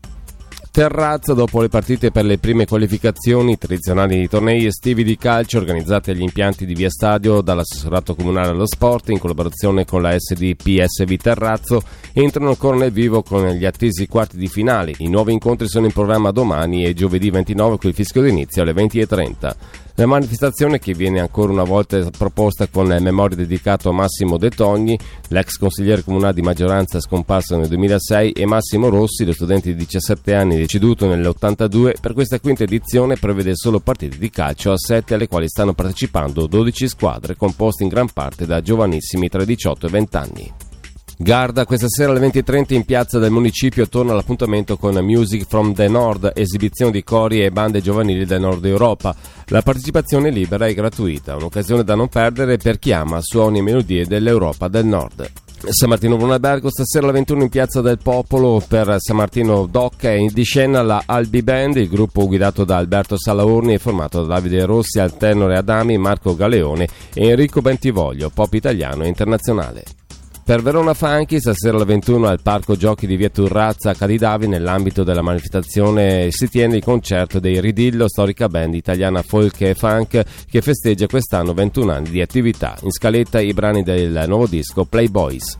Terrazzo, dopo le partite per le prime qualificazioni tradizionali di tornei estivi di calcio organizzati agli impianti di Via Stadio dall'assessorato comunale allo sport in collaborazione con la SDPSV Terrazzo, entrano ancora nel vivo con gli attesi quarti di finale. I nuovi incontri sono in programma domani e giovedì 29 con il fischio d'inizio alle 20:30. La manifestazione, che viene ancora una volta proposta con il memoria dedicato a Massimo De Togni, l'ex consigliere comunale di maggioranza scomparso nel 2006, e Massimo Rossi, lo studente di 17 anni deceduto nell'82, per questa quinta edizione prevede solo partite di calcio a 7 alle quali stanno partecipando 12 squadre composte in gran parte da giovanissimi tra i 18 e 20 anni. Garda, questa sera alle 20:30 in piazza del municipio torna l'appuntamento con Music from the Nord, esibizione di cori e bande giovanili del nord Europa. La partecipazione è libera e gratuita, un'occasione da non perdere per chi ama suoni e melodie dell'Europa del Nord. San Martino Brunalbergo, stasera alle 21 in piazza del Popolo per San Martino Doc, è di scena la Albi Band, il gruppo guidato da Alberto Salaurni è formato da Davide Rossi al tenore Adami, Marco Galeone e Enrico Bentivoglio, pop italiano e internazionale. Per Verona Funky, stasera alle 21 al Parco Giochi di Via Turrazza a Cadidavi, nell'ambito della manifestazione si tiene il concerto dei Ridillo, storica band italiana folk e funk che festeggia quest'anno 21 anni di attività. In scaletta i brani del nuovo disco Playboys.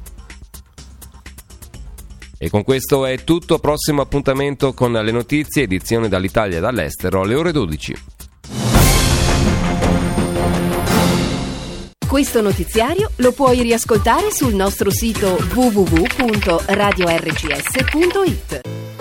E con questo è tutto, prossimo appuntamento con le notizie, edizione dall'Italia e dall'estero alle ore 12. Questo notiziario lo puoi riascoltare sul nostro sito www.radiorcs.it.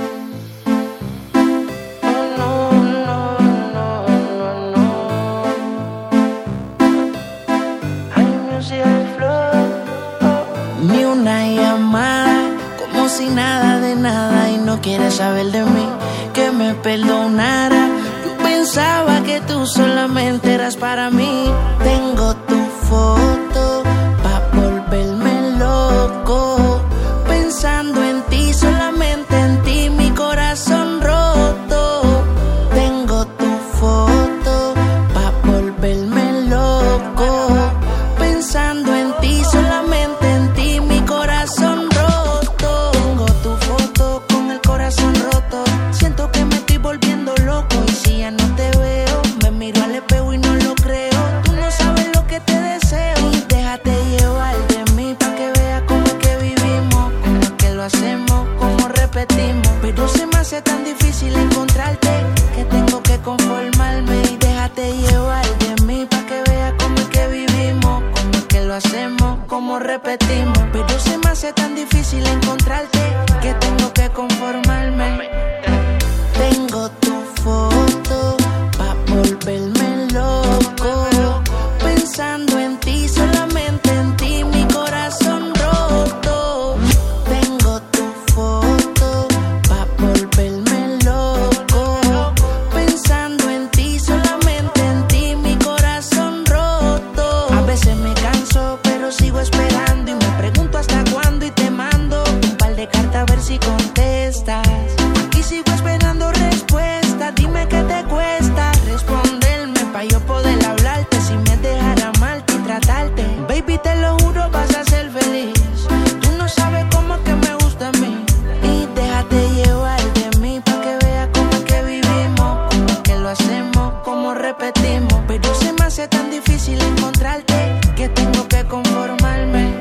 Ni una llamada, como si nada de nada y no quieres saber de mí, que me perdonara. pensaba que tú solamente eras para mí. Tengo tu foto pa' volverme loco, pensando en ti, solamente en ti, mi corazón roto. Tengo tu foto pa' volverme loco, pensando en ti, solamente en ti, mi corazón roto. Tengo tu foto con el corazón roto, siento que me estoy volviendo loco. Y si ya no te veo, me miro al espejo y no lo creo. Tú no sabes lo que te deseo, y déjate llevar de mí pa' que veas cómo es que vivimos, cómo es que lo hacemos, cómo repetimos. Pero se me hace tan difícil encontrarte que tengo que conformarme. Y déjate llevar de mí pa' que veas cómo es que vivimos, cómo es que lo hacemos, cómo repetimos. Pero se me hace tan difícil encontrarte que tengo que conformarme. Tengo tu foto pa' volverme loco, pensando en ti, solamente en ti, mi corazón roto. Tengo tu foto pa' volverme loco, pensando en ti, solamente en ti, mi corazón roto. A veces me canso, pero sigo esperando y me pregunto hasta cuándo, y te mando un par de cartas a ver si contestas. Aquí sigo esperando respuesta, dime qué te cuesta responderme pa' yo poder hablarte, sin me dejar amarte y tratarte. Baby, te lo juro, vas a ser feliz. Tú no sabes cómo es que me gusta a mí. Y déjate llevar de mí pa' que veas cómo es que vivimos, cómo es que lo hacemos, cómo repetimos. Pero se me hace tan difícil encontrarte que tengo que conformarme.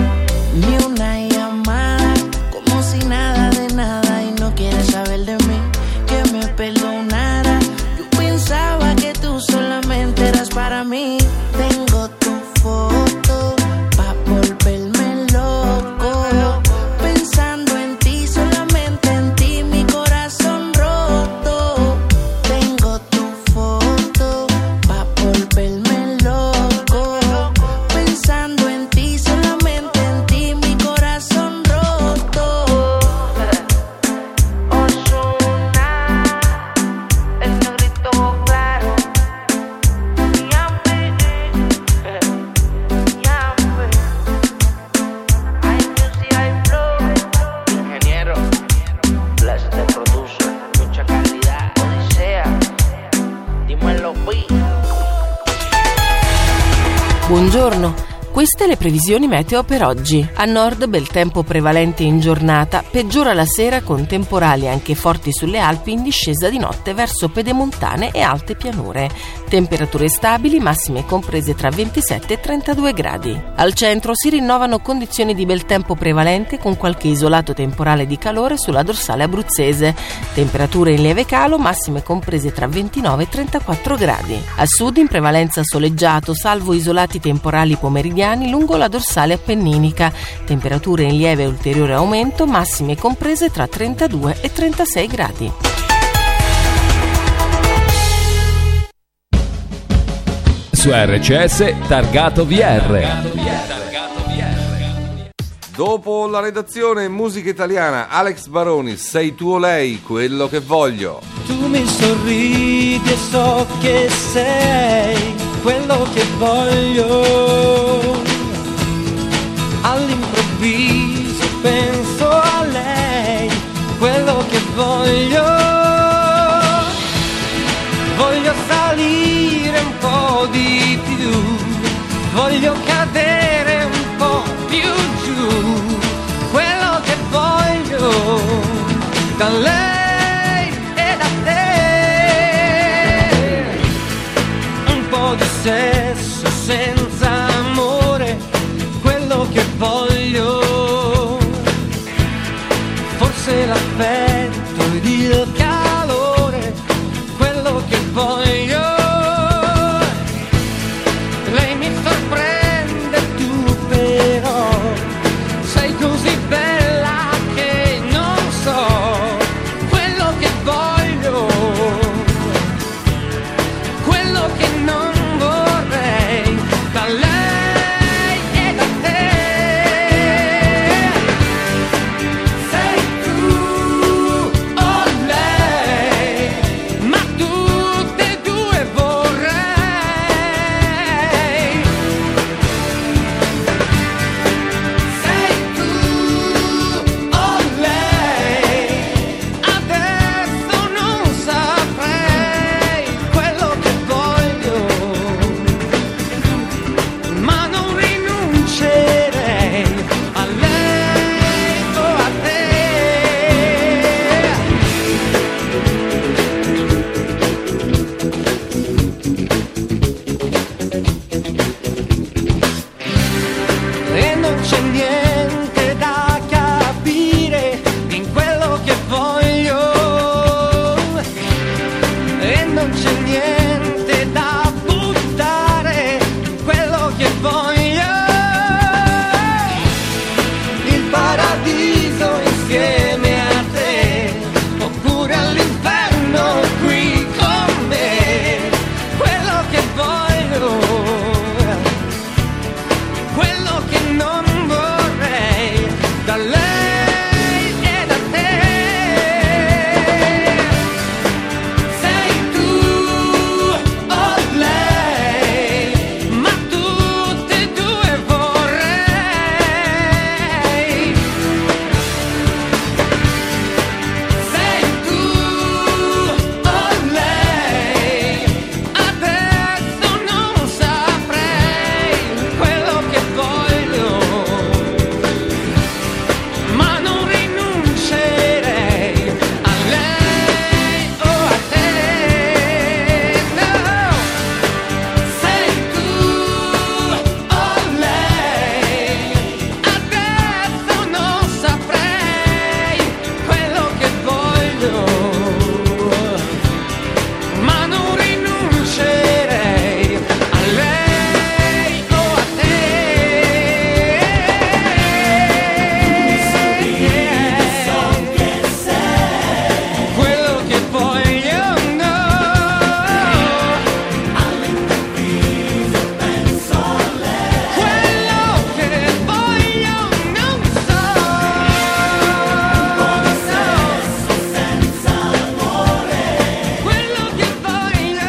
Ni una llamada, como si nada de nada, y no quieres saber de mí, que me perdonara. Yo pensaba que tú solamente eras para mí. Tengo tu foto pa' volverme loco, pensando en ti, solamente en ti, mi corazón roto. Tengo tu foto pa' volverme loco, pensando en ti, solamente en ti, mi corazón roto. Ozuna, el negrito claro. Yampe, yampe. Hay music, hay flow. Ingeniero, Bless the producer, mucha calidad. Odisea, dímelo, Pi. Buongiorno. Queste le previsioni meteo per oggi. A nord bel tempo prevalente in giornata, peggiora la sera con temporali anche forti sulle Alpi in discesa di notte verso pedemontane e alte pianure. Temperature stabili, massime comprese tra 27 e 32 gradi. Al centro si rinnovano condizioni di bel tempo prevalente con qualche isolato temporale di calore sulla dorsale abruzzese. Temperature in lieve calo, massime comprese tra 29 e 34 gradi. A sud in prevalenza soleggiato, salvo isolati temporali pomeridiani lungo la dorsale appenninica. Temperature in lieve e ulteriore aumento, massime comprese tra 32 e 36 gradi. Su RCS Targato VR. Dopo la redazione musica italiana, Alex Baroni, sei tu o lei, quello che voglio. Tu mi sorridi e so che sei quello che voglio. All'improvviso penso a lei, quello che voglio. Voglio salire un po' di più, voglio cadere un po' più giù, quello che voglio da lei e da te. Un po' di sesso senza amore, quello che voglio. Forse l'affetto ed il calore, quello che voglio. Lei mi sorprende, tu però sei così bella che non so quello che voglio, quello che non vorrei da lei e da te. Sei tu o lei, ma tutte voglio e non c'è niente da buttare, quello che voglio, il paradiso insieme a te, oppure all'inferno qui con me, quello che voglio, quello che non vorrei, da lei e da te. Sei tu o lei, ma tutte e due vorrei. Sei tu o lei, adesso non saprei quello che voglio, ma non rinuncerei a lei o a te, no. Sei tu o lei, adesso non saprei quello che voglio, ma non rinuncerei a lei o a te. So che sei quello che voglio, no. All'improvviso penso a lei, quello che voglio non so. Come sesso senza amore, quello che voglio.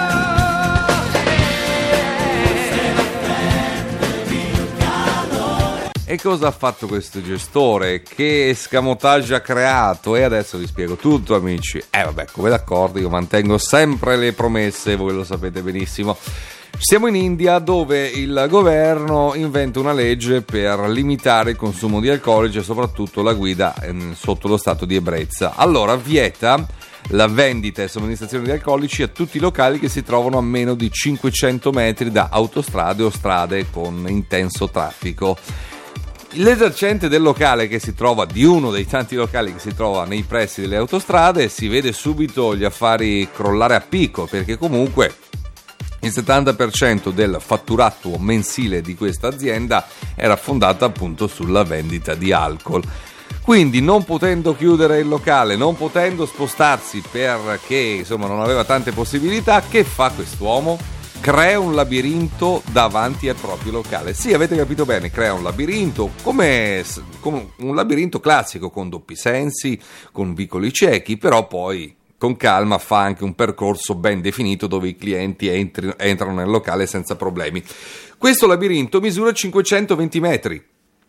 E cosa ha fatto questo gestore? Che escamotage ha creato? E adesso vi spiego tutto, amici. Vabbè, come d'accordo, io mantengo sempre le promesse, voi lo sapete benissimo. Siamo in India, dove il governo inventa una legge per limitare il consumo di alcolici e soprattutto la guida sotto lo stato di ebbrezza. Allora vieta la vendita e somministrazione di alcolici a tutti i locali che si trovano a meno di 500 metri da autostrade o strade con intenso traffico. L'esercente del locale che si trova, di uno dei tanti locali che si trova nei pressi delle autostrade, si vede subito gli affari crollare a picco, perché comunque il 70% del fatturato mensile di questa azienda era fondata appunto sulla vendita di alcol. Quindi, non potendo chiudere il locale, non potendo spostarsi perché insomma non aveva tante possibilità, che fa quest'uomo? Crea un labirinto davanti al proprio locale. Sì, avete capito bene, crea un labirinto come un labirinto classico, con doppi sensi, con vicoli ciechi, però poi con calma fa anche un percorso ben definito dove i clienti entrano nel locale senza problemi. Questo labirinto misura 520 metri,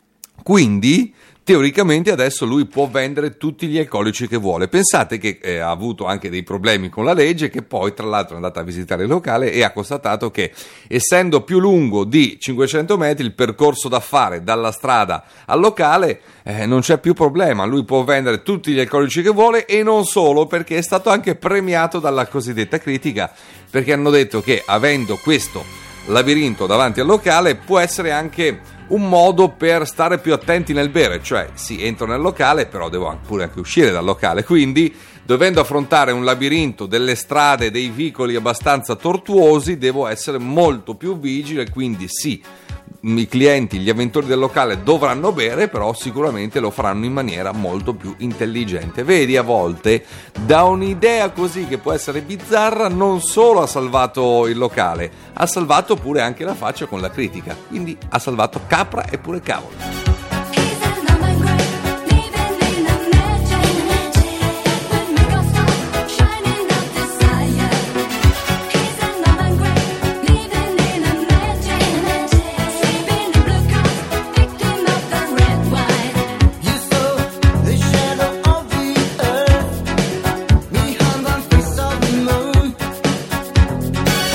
quindi teoricamente adesso lui può vendere tutti gli alcolici che vuole. Pensate che ha avuto anche dei problemi con la legge, che poi tra l'altro è andata a visitare il locale e ha constatato che, essendo più lungo di 500 metri il percorso da fare dalla strada al locale, non c'è più problema, lui può vendere tutti gli alcolici che vuole, e non solo, perché è stato anche premiato dalla cosiddetta critica, perché hanno detto che avendo questo labirinto davanti al locale può essere anche un modo per stare più attenti nel bere, cioè sì, entro nel locale però devo pure anche uscire dal locale, quindi dovendo affrontare un labirinto delle strade, dei vicoli abbastanza tortuosi, devo essere molto più vigile, quindi sì, i clienti, gli avventori del locale dovranno bere, però sicuramente lo faranno in maniera molto più intelligente. Vedi, a volte da un'idea così che può essere bizzarra non solo ha salvato il locale, ha salvato pure anche la faccia con la critica, quindi ha salvato capra e pure cavolo.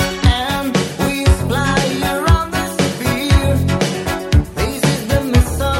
Miss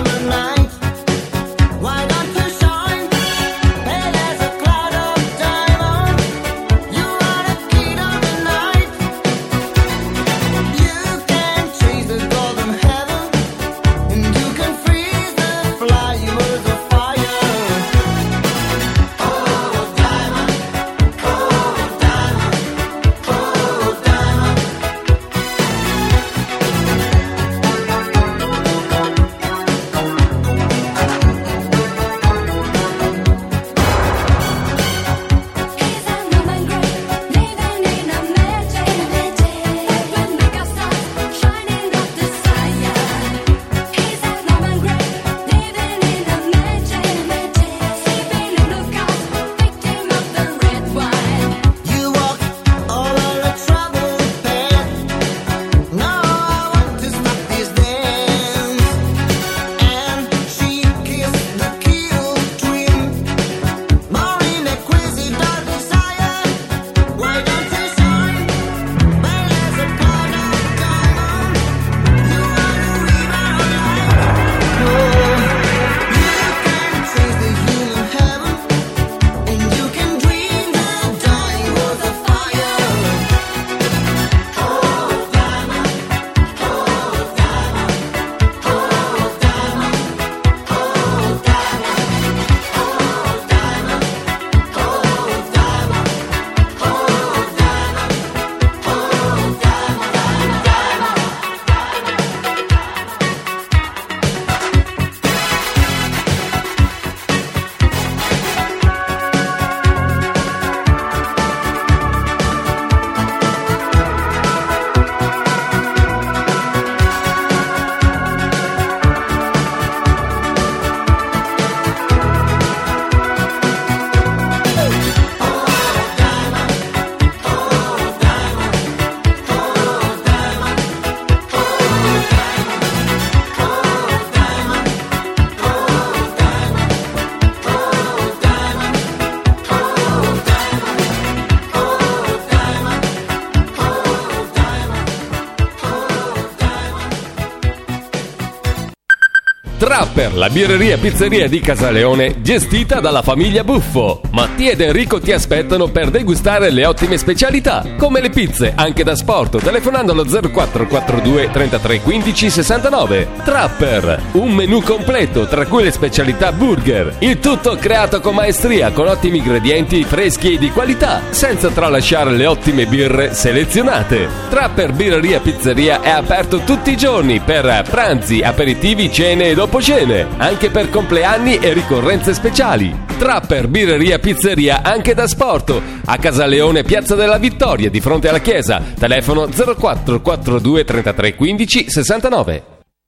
Trapper, la birreria pizzeria di Casaleone, gestita dalla famiglia Buffo. Mattia ed Enrico ti aspettano per degustare le ottime specialità, come le pizze, anche da sport, telefonando allo 0442 33 15 69. Trapper, un menù completo, tra cui le specialità burger. Il tutto creato con maestria, con ottimi ingredienti freschi e di qualità, senza tralasciare le ottime birre selezionate. Trapper Birreria Pizzeria è aperto tutti i giorni per pranzi, aperitivi, cene e dopo cene, anche per compleanni e ricorrenze speciali. Trapper Birreria Pizzeria anche da sport, a Casaleone, Piazza della Vittoria, di fronte alla chiesa. Telefono 0442 33 15 69.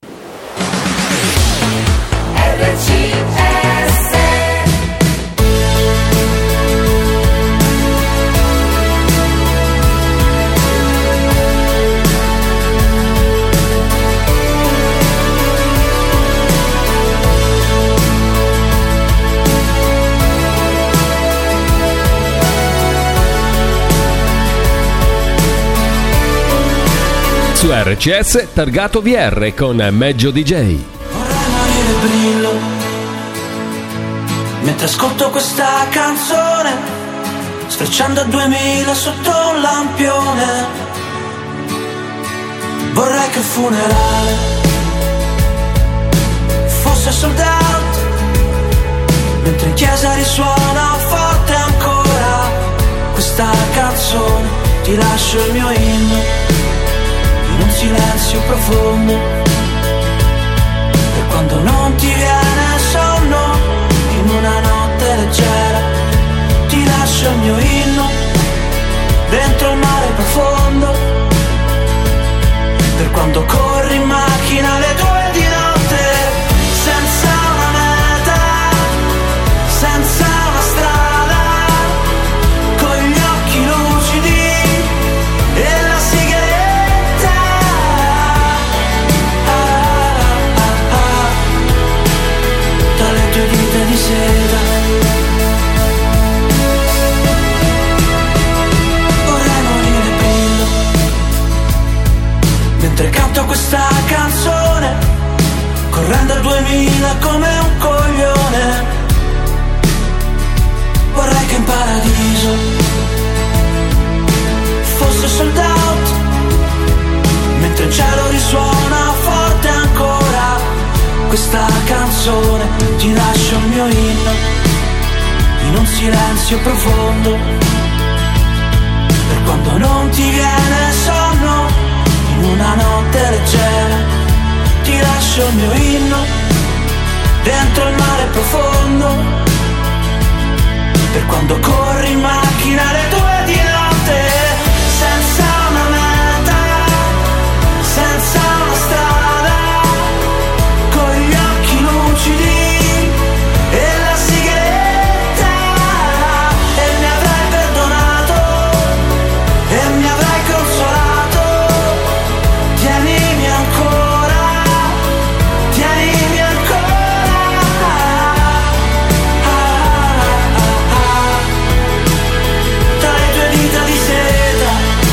Su RCS Targato VR con Meggio DJ. Vorrei morire brillo mentre ascolto questa canzone, sfrecciando a 2000 sotto un lampione. Vorrei che il funerale fosse sold out, mentre in chiesa risuona forte ancora questa canzone. Ti lascio il mio inno in un silenzio profondo, per quando non ti viene sonno in una notte leggera. Ti lascio il mio inno dentro il mare profondo, per quando corri in macchina alle 2 di notte, senza una meta, senza una strada, con gli occhi lucidi e la sigaretta. Di sera vorrei morire bello mentre canto questa canzone, correndo a 2000 come un coglione. Vorrei che in paradiso fosse sold out, mentre in cielo risuona forte ancora questa canzone. Ti lascio il mio inno in un silenzio profondo, per quando non ti viene sonno in una notte leggera. Ti lascio il mio inno dentro il mare profondo, per quando corri in macchina alle 2 di notte, senza una meta, senza una strada, con gli occhi lucidi e la sigaretta. E mi avrai perdonato e mi avrai consolato. Tienimi ancora, tienimi ancora. Tra le tue dita di seta.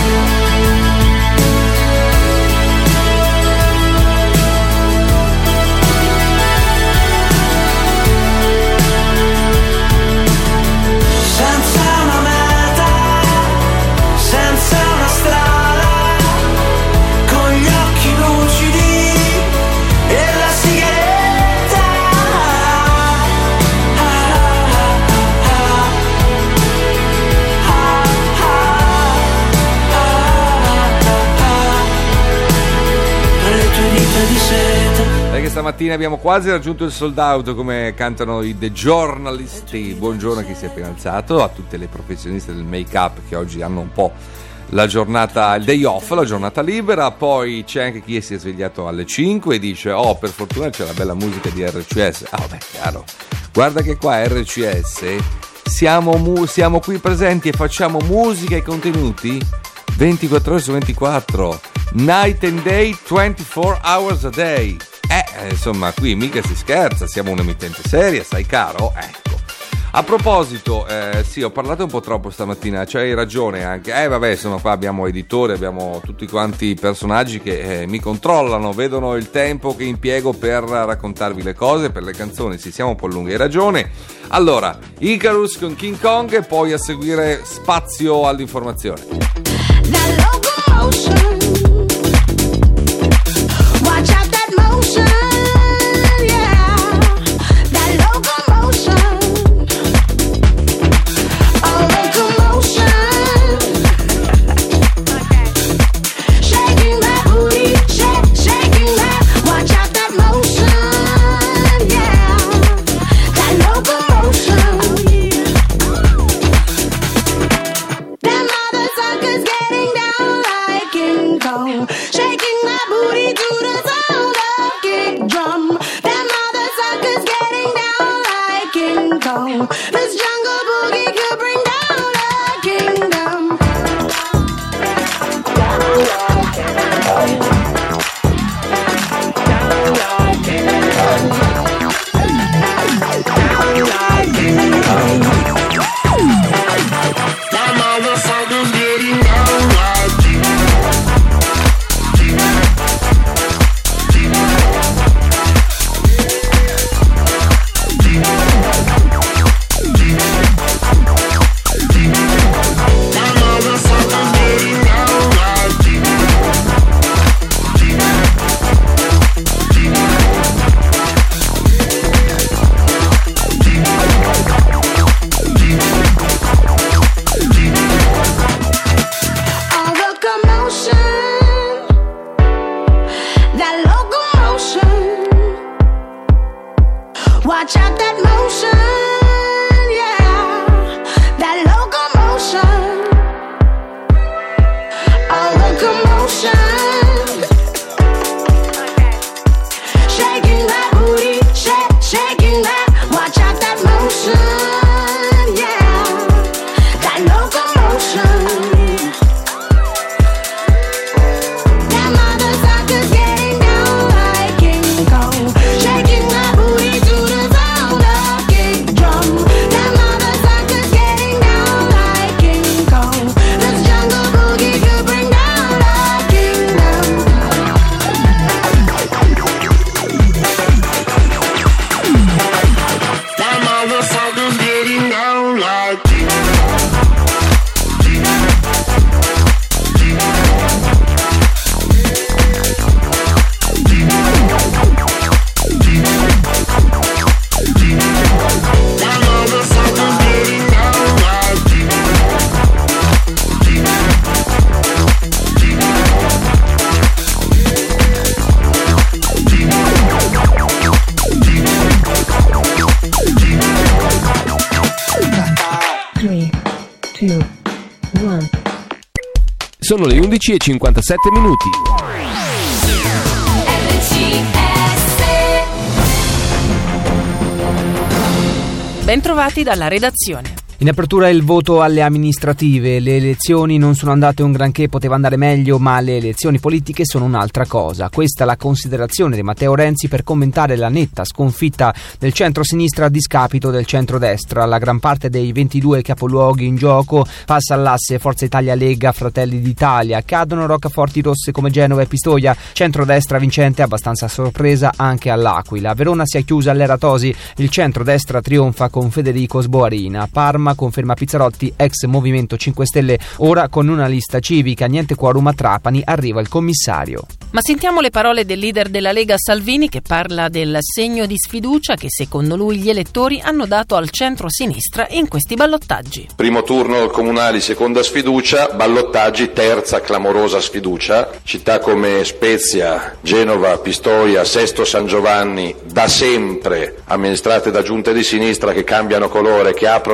Senza una meta, senza una strada, con gli occhi lucidi e la sigaretta. Tra le tue dita di seta. Sai che stamattina abbiamo quasi raggiunto il sold out, come cantano i The Journalisti. Buongiorno a chi si è appena alzato, a tutte le professioniste del make-up che oggi hanno un po' la giornata, il day off, la giornata libera. Poi c'è anche chi si è svegliato alle 5 e dice: oh, per fortuna c'è la bella musica di RCS. Ah, beh, chiaro. Guarda che qua RCS siamo qui presenti e facciamo musica e contenuti 24 ore su 24, night and day, 24 hours a day. Insomma, qui mica si scherza, siamo un'emittente seria, sai caro? Ecco. A proposito, sì, ho parlato un po' troppo stamattina, cioè hai ragione anche. Vabbè, insomma, qua abbiamo editori, abbiamo tutti quanti i personaggi che mi controllano, vedono il tempo che impiego per raccontarvi le cose, per le canzoni, sì, siamo un po' lunghi, hai ragione. Allora, Icarus con King Kong e poi a seguire spazio all'informazione. Watch out that motion, yeah, that locomotion, oh locomotion, shaking that booty, shaking that, watch out that motion, yeah, that locomotion, them other suckers getting down like King Kong, shaking that booty to the sound of kick drum. Them other suckers getting down like King Kong. This jungle boogie could bring down a kingdom. Them other suckers getting down like watch out that motion, yeah, that locomotion, oh locomotion, shaking that booty, shaking that, watch out that motion, yeah, that locomotion. Them other suckers getting down like King Kong, shaking that booty to the sound of kick drum. Them other suckers getting down like King Kong. This jungle boogie could bring down a kingdom. Them other suckers getting down like Sono le 11:57 minuti. Bentrovati dalla redazione. In apertura il voto alle amministrative. Le elezioni non sono andate un granché, poteva andare meglio, ma le elezioni politiche sono un'altra cosa. Questa è la considerazione di Matteo Renzi per commentare la netta sconfitta del centro-sinistra a discapito del centro-destra. La gran parte dei 22 capoluoghi in gioco passa all'asse Forza Italia, Lega, Fratelli d'Italia. Cadono roccaforti rosse come Genova e Pistoia. Centro-destra vincente, abbastanza sorpresa anche all'Aquila. Verona si è chiusa all'Eratosi. Il centro-destra trionfa con Federico Sboarina. Parma conferma Pizzarotti, ex Movimento 5 Stelle, ora con una lista civica, niente quorum a Trapani, arriva il commissario. Ma sentiamo le parole del leader della Lega Salvini, che parla del segno di sfiducia che secondo lui gli elettori hanno dato al centro-sinistra in questi ballottaggi. Primo turno comunali, seconda sfiducia, ballottaggi, terza clamorosa sfiducia. Città come Spezia, Genova, Pistoia, Sesto San Giovanni, da sempre amministrate da giunte di sinistra che cambiano colore, che aprono le finestre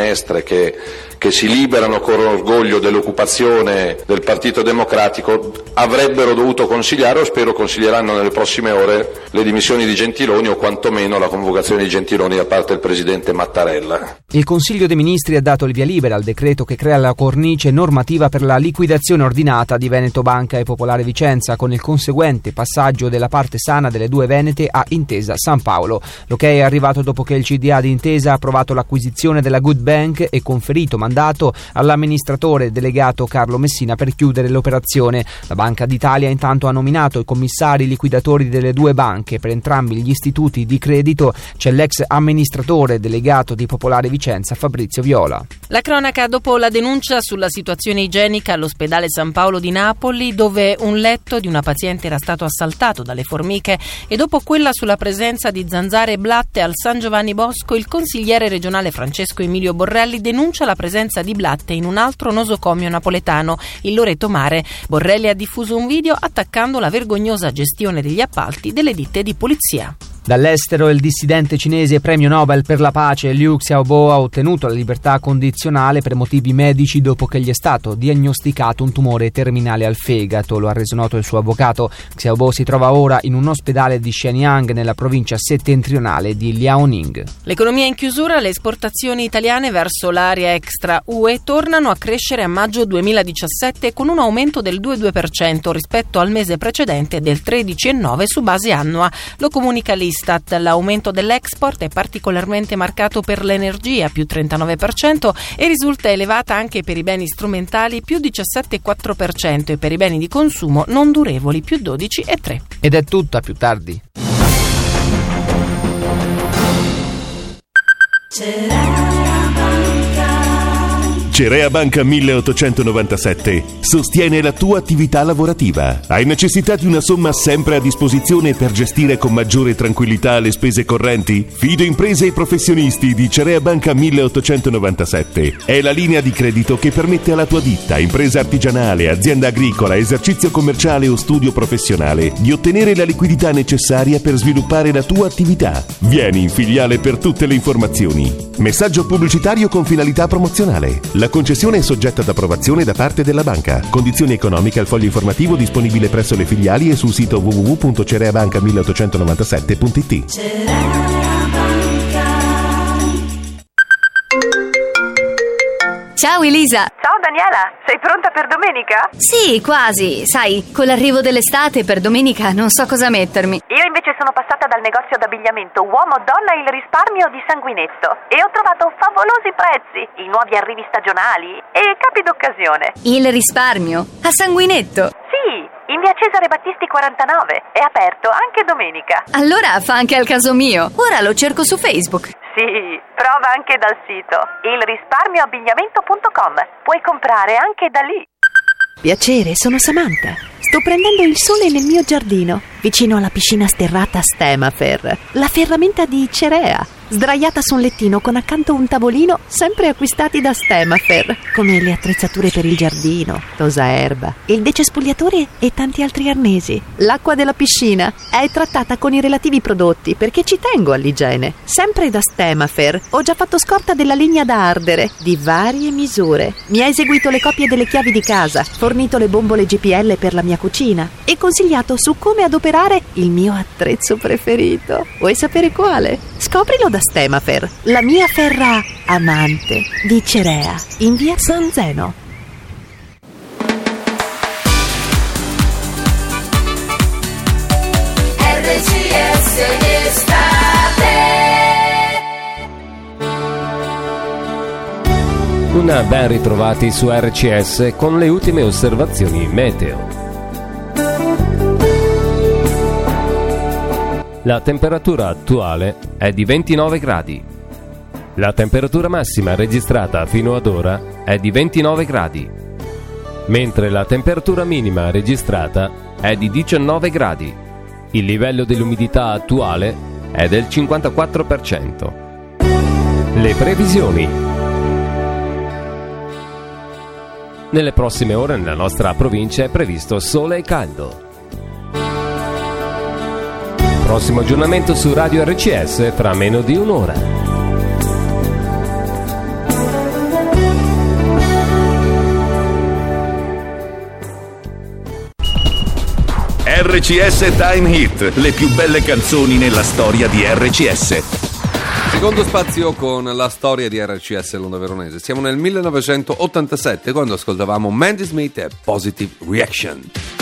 finestre che si liberano con orgoglio dell'occupazione del Partito Democratico avrebbero dovuto consigliare, o spero consiglieranno nelle prossime ore, le dimissioni di Gentiloni o quantomeno la convocazione di Gentiloni da parte del Presidente Mattarella. Il Consiglio dei Ministri ha dato il via libera al decreto che crea la cornice normativa per la liquidazione ordinata di Veneto Banca e Popolare Vicenza, con il conseguente passaggio della parte sana delle due Venete a Intesa San Paolo. L'ok è arrivato dopo che il CDA di Intesa ha approvato l'acquisizione della Good Bank e conferito mandato all'amministratore delegato Carlo Messina per chiudere l'operazione. La Banca d'Italia intanto ha nominato i commissari liquidatori delle due banche. Per entrambi gli istituti di credito c'è l'ex amministratore delegato di Popolare Vicenza Fabrizio Viola. La cronaca dopo la denuncia sulla situazione igienica all'ospedale San Paolo di Napoli, dove un letto di una paziente era stato assaltato dalle formiche, e dopo quella sulla presenza di zanzare e blatte al San Giovanni Bosco, il consigliere regionale Francesco Emilio Borrelli denuncia la presenza di blatte in un altro nosocomio napoletano, il Loreto Mare. Borrelli ha diffuso un video attaccando la vergognosa gestione degli appalti delle ditte di polizia. Dall'estero il dissidente cinese premio Nobel per la pace Liu Xiaobo ha ottenuto la libertà condizionale per motivi medici dopo che gli è stato diagnosticato un tumore terminale al fegato, lo ha reso noto il suo avvocato. Xiaobo si trova ora in un ospedale di Shenyang nella provincia settentrionale di Liaoning. L'economia in chiusura, le esportazioni italiane verso l'area extra UE tornano a crescere a maggio 2017 con un aumento del 2,2% rispetto al mese precedente del 13,9% su base annua. Lo comunica l'Istat. L'aumento dell'export è particolarmente marcato per l'energia, più 39%, e risulta elevata anche per i beni strumentali, più 17,4%, e per i beni di consumo non durevoli, più 12,3%. Ed è tutto, a più tardi. Cerea Banca 1897 sostiene la tua attività lavorativa. Hai necessità di una somma sempre a disposizione per gestire con maggiore tranquillità le spese correnti? Fido imprese e professionisti di Cerea Banca 1897 è la linea di credito che permette alla tua ditta, impresa artigianale, azienda agricola, esercizio commerciale o studio professionale di ottenere la liquidità necessaria per sviluppare la tua attività. Vieni in filiale per tutte le informazioni. Messaggio pubblicitario con finalità promozionale. La concessione è soggetta ad approvazione da parte della banca. Condizioni economiche al foglio informativo disponibile presso le filiali e sul sito www.cereabanca1897.it. Ciao Elisa! Ciao Daniela, sei pronta per domenica? Sì, quasi. Sai, con l'arrivo dell'estate per domenica non so cosa mettermi. Io invece sono passata dal negozio d'abbigliamento Uomo-Donna Il Risparmio di Sanguinetto e ho trovato favolosi prezzi, i nuovi arrivi stagionali e capi d'occasione. Il risparmio? A Sanguinetto? Sì, in via Cesare Battisti 49, è aperto anche domenica. Allora fa anche al caso mio. Ora lo cerco su Facebook. Sì, prova anche dal sito ilrisparmioabbigliamento.com. Puoi comprare anche da lì. Piacere, sono Samantha. Sto prendendo il sole nel mio giardino, vicino alla piscina sterrata Stemafer, la ferramenta di Cerea, sdraiata su un lettino con accanto un tavolino, sempre acquistati da Stemafer, come le attrezzature per il giardino, tosaerba, il decespugliatore e tanti altri arnesi. L'acqua della piscina è trattata con i relativi prodotti perché ci tengo all'igiene. Sempre da Stemafer ho già fatto scorta della legna da ardere, di varie misure. Mi ha eseguito le copie delle chiavi di casa, fornito le bombole GPL per la mia cucina e consigliato su come adoperare il mio attrezzo preferito. Vuoi sapere quale? Scoprilo da Stemafer, la mia ferra amante di Cerea, in via San Zeno. RCS d'estate. Una ben ritrovati su RCS con le ultime osservazioni meteo. La temperatura attuale è di 29 gradi. La temperatura massima registrata fino ad ora è di 29 gradi, mentre la temperatura minima registrata è di 19 gradi. Il livello dell'umidità attuale è del 54%. Le previsioni. Nelle prossime ore nella nostra provincia è previsto sole e caldo. Prossimo aggiornamento su Radio RCS fra meno di un'ora. RCS Time Hit, le più belle canzoni nella storia di RCS. Secondo spazio con la storia di RCS Londra Veronese. Siamo nel 1987 quando ascoltavamo Mandy Smith e Positive Reaction.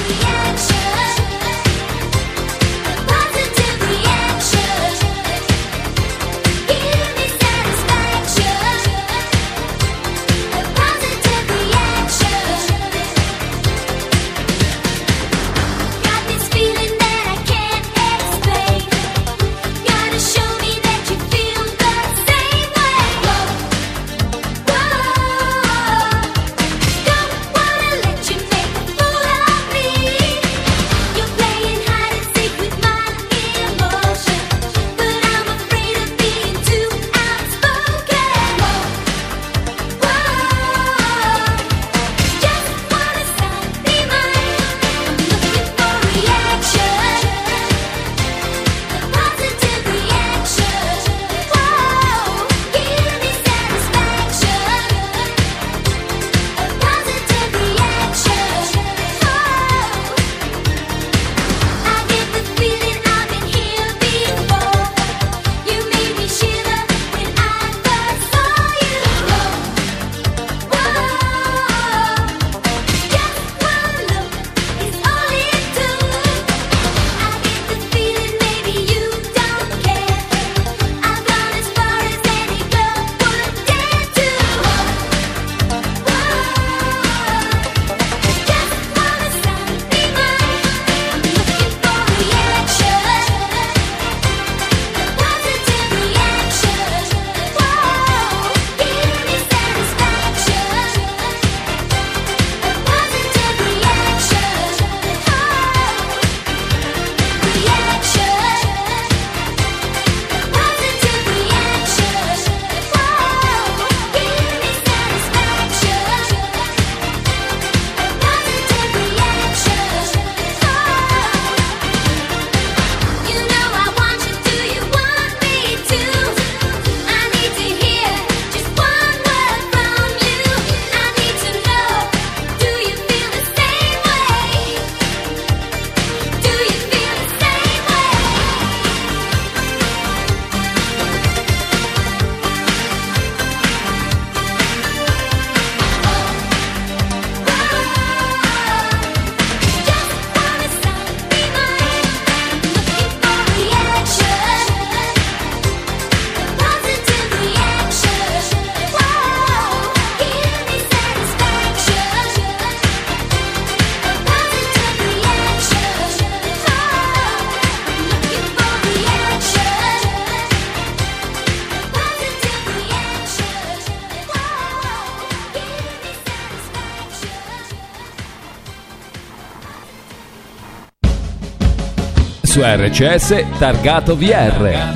Su RCS Targato VR.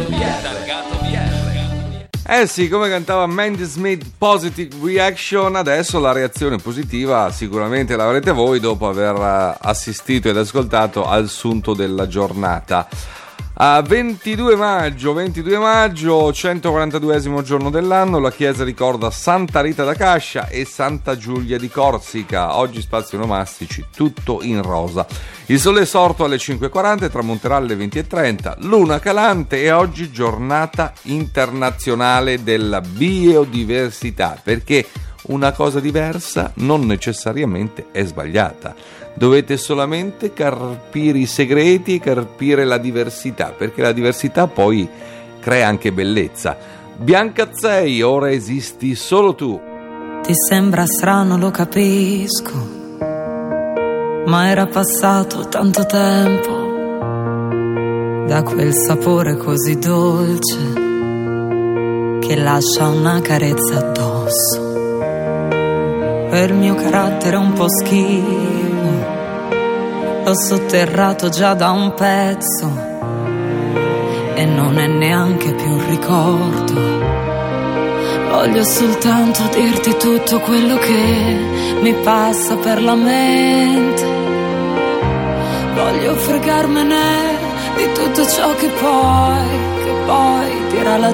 Eh sì, come cantava Mandy Smith, Positive Reaction, adesso la reazione positiva sicuramente l'avrete voi dopo aver assistito ed ascoltato al sunto della giornata. 22 maggio, 142esimo giorno dell'anno, la chiesa ricorda Santa Rita da Cascia e Santa Giulia di Corsica. Oggi spazi onomastici, tutto in rosa. Il sole è sorto alle 5:40 e tramonterà alle 20:30, luna calante e oggi giornata internazionale della biodiversità, perché una cosa diversa non necessariamente è sbagliata. Dovete solamente carpire i segreti e carpire la diversità, perché la diversità poi crea anche bellezza. Biancazzei, ora esisti solo tu. Ti sembra strano, lo capisco, ma era passato tanto tempo da quel sapore così dolce che lascia una carezza addosso. Quel mio carattere un po' schivo l'ho sotterrato già da un pezzo e non è neanche più un ricordo. Voglio soltanto dirti tutto quello che mi passa per la mente. Voglio fregarmene di tutto ciò che poi dirà la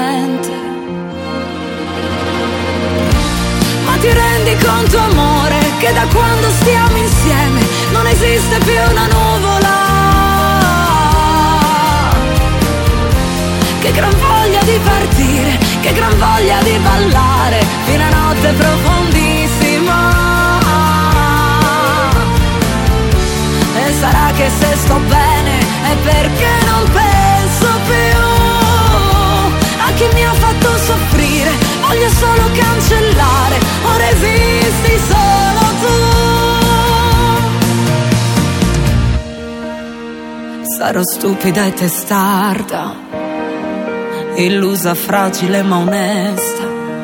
gente. Ma ti rendi conto, amore, che da quando stiamo insieme non esiste più una nuvola. Che gran voglia di partire, che gran voglia di ballare fino a notte profondissima. E sarà che se sto bene è perché non penso più a chi mi ha fatto soffrire. Voglio solo cancellare, ora esisti solo tu. Sarò stupida e testarda, illusa, fragile ma onesta,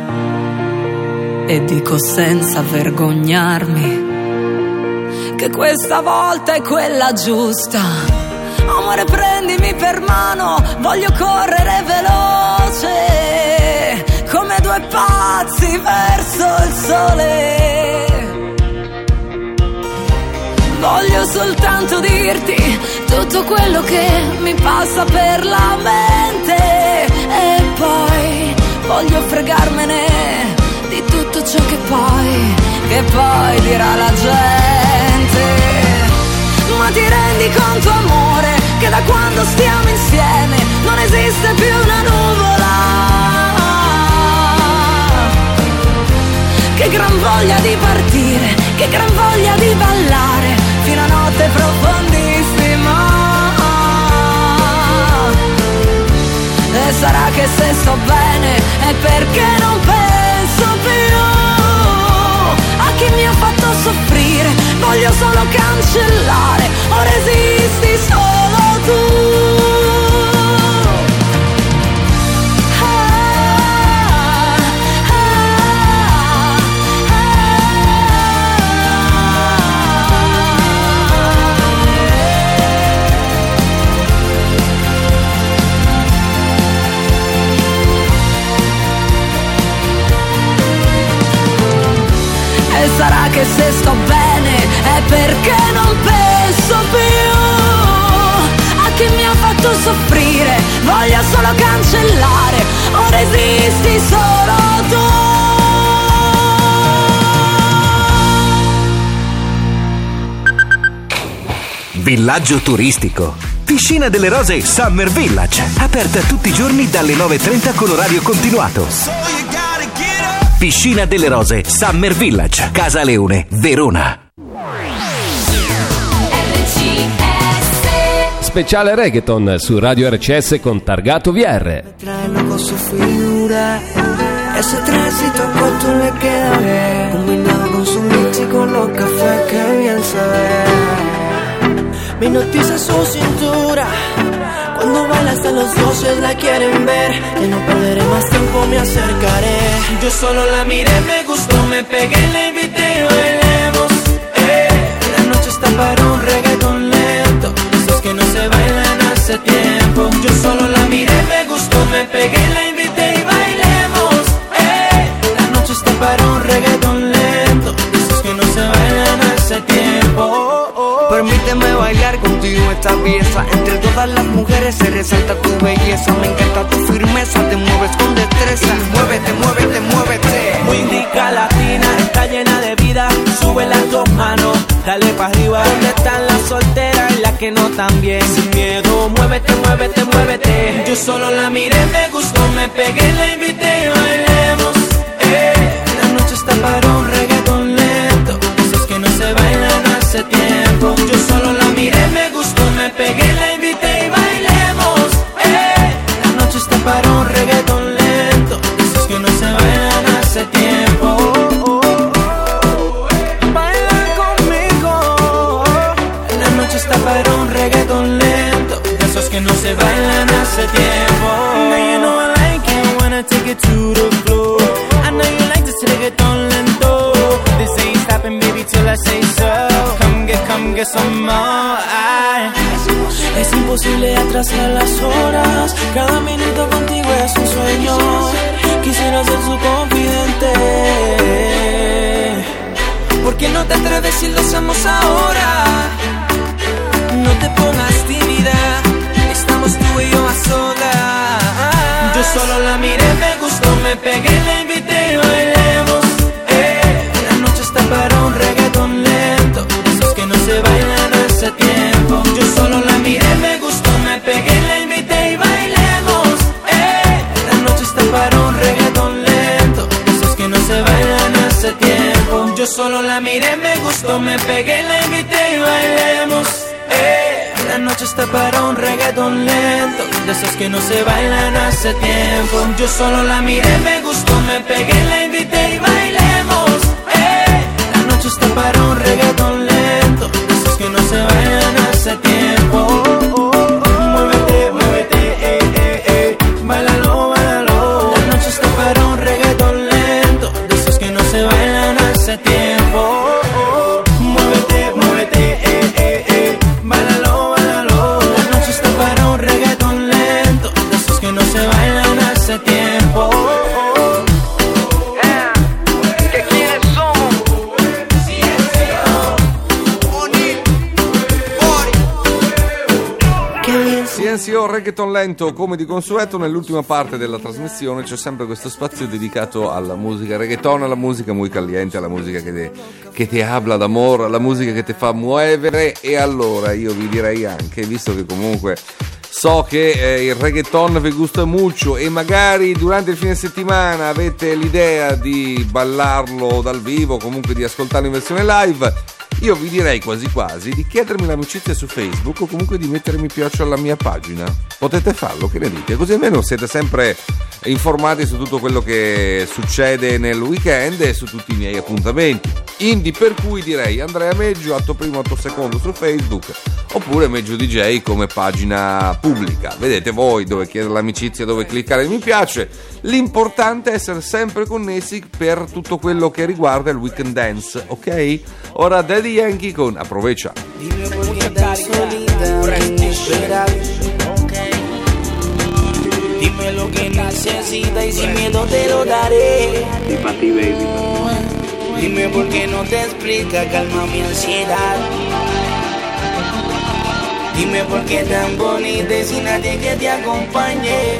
e dico senza vergognarmi che questa volta è quella giusta. Amore, prendimi per mano, voglio correre veloce come due pazzi verso il sole. Voglio soltanto dirti tutto quello che mi passa per la mente, e poi voglio fregarmene di tutto ciò che poi dirà la gente. Ma ti rendi conto, amore, che da quando stiamo insieme non esiste più una nuvola. Che gran voglia di partire, che gran voglia di ballare fino a notte profondissima. E sarà che se sto bene è perché non penso più a chi mi ha fatto soffrire. Voglio solo cancellare, ora esisti solo tu. E sarà che se sto bene è perché non penso più a chi mi ha fatto soffrire. Voglio solo cancellare, ora esisti solo tu. Villaggio turistico. Piscina delle Rose Summer Village. Aperta tutti i giorni dalle 9:30 con orario continuato. Piscina delle Rose Summer Village, Casaleone, Verona. Speciale reggaeton su Radio RCS con Targato VR. Traerlo con su figura, ese tránsito corto le queda bien, combinado con su mix y con los cafés que bien se ve. Me hipnotiza su cintura, cuando baila hasta los dioses la quieren ver. Que no perderé más tiempo, me acercaré. Yo solo la miré, me gustó, me pegué, la invité y bailemos. La noche está para un reggaeton lento, esos que no se bailan hace tiempo. Yo solo la miré, me gustó, me pegué, la invité y bailemos. La noche está para un reggaeton lento, esos que no se bailan hace tiempo. Permíteme bailar contigo esta pieza. Entre todas las mujeres se resalta tu belleza. Me encanta tu firmeza, te mueves con destreza. Muévete, muévete, muévete. Muy indica latina, está llena de vida. Sube las dos manos, dale pa' arriba. ¿Dónde están las solteras y las que no tan bien? Sin miedo, muévete, muévete, muévete. Yo solo la miré, me gustó, me pegué, la invité y bailemos. La noche está para un reggaeton lento, esos que no se bailan hace tiempo. Yo solo la miré, me gustó, me pegué, la invité y bailemos. La noche está para un reggaeton lento, esos que no se bailan hace tiempo. Baila conmigo. La noche está para un reggaeton lento, esos que no se bailan hace tiempo. Now you know I like it when I take it to the floor. I know you like this reggaeton lento. This ain't stopping, baby, till I say so. Come get some more. Es imposible atrasar las horas. Cada minuto contigo es un sueño. Quisiera ser su confidente. ¿Por qué no te atreves si lo hacemos ahora? No te pongas tímida, estamos tú y yo a solas. Yo solo la miré, me gustó, me pegué, la invité y bailemos. La noche está para un reggaetón hace tiempo. Yo solo la miré, me gustó, me pegué, la invité y bailemos. La noche está para un reggaetón lento, de esos que no se bailan hace tiempo. Yo solo la miré, me gustó, me pegué, la invité y bailemos. La noche está para un reggaetón lento, de esos que no se bailan hace tiempo. Muévete, muévete, báilalo, báilalo. La noche está para un reggaetón lento, de esos que no se bailan hace tiempo. Muévete, muévete, báilalo, báilalo. La noche está para un reggaetón lento, de esos que no se bailan hace tiempo. ¿Que quiénes somos? CNCO Reggaeton Lento, come di consueto nell'ultima parte della trasmissione c'è sempre questo spazio dedicato alla musica reggaeton, alla musica muy caliente, alla musica che ti habla d'amor, alla musica che ti fa muovere. E allora io vi direi anche, visto che comunque so che il reggaeton vi gusta molto e magari durante il fine settimana avete l'idea di ballarlo dal vivo, comunque di ascoltarlo in versione live, io vi direi quasi quasi di chiedermi l'amicizia su Facebook o comunque di mettere mi piace alla mia pagina. Potete farlo, che ne dite? Così almeno siete sempre informati su tutto quello che succede nel weekend e su tutti i miei appuntamenti. Indi per cui direi Andrea Meggio, atto primo, atto secondo su Facebook, oppure Meggio DJ come pagina pubblica. Vedete voi dove chiedere l'amicizia, dove cliccare il mi piace. L'importante è essere sempre connessi per tutto quello che riguarda il weekend dance, ok? Ora Daddy Yankee con Aprovecha. Dime por qué tan solita, inesperada. Dime lo que necesitas y sin miedo te lo daré. Y pa' ti, baby. Dime por qué no te explica, calma mi ansiedad. Dime por qué tan bonita y sin nadie que te acompañe.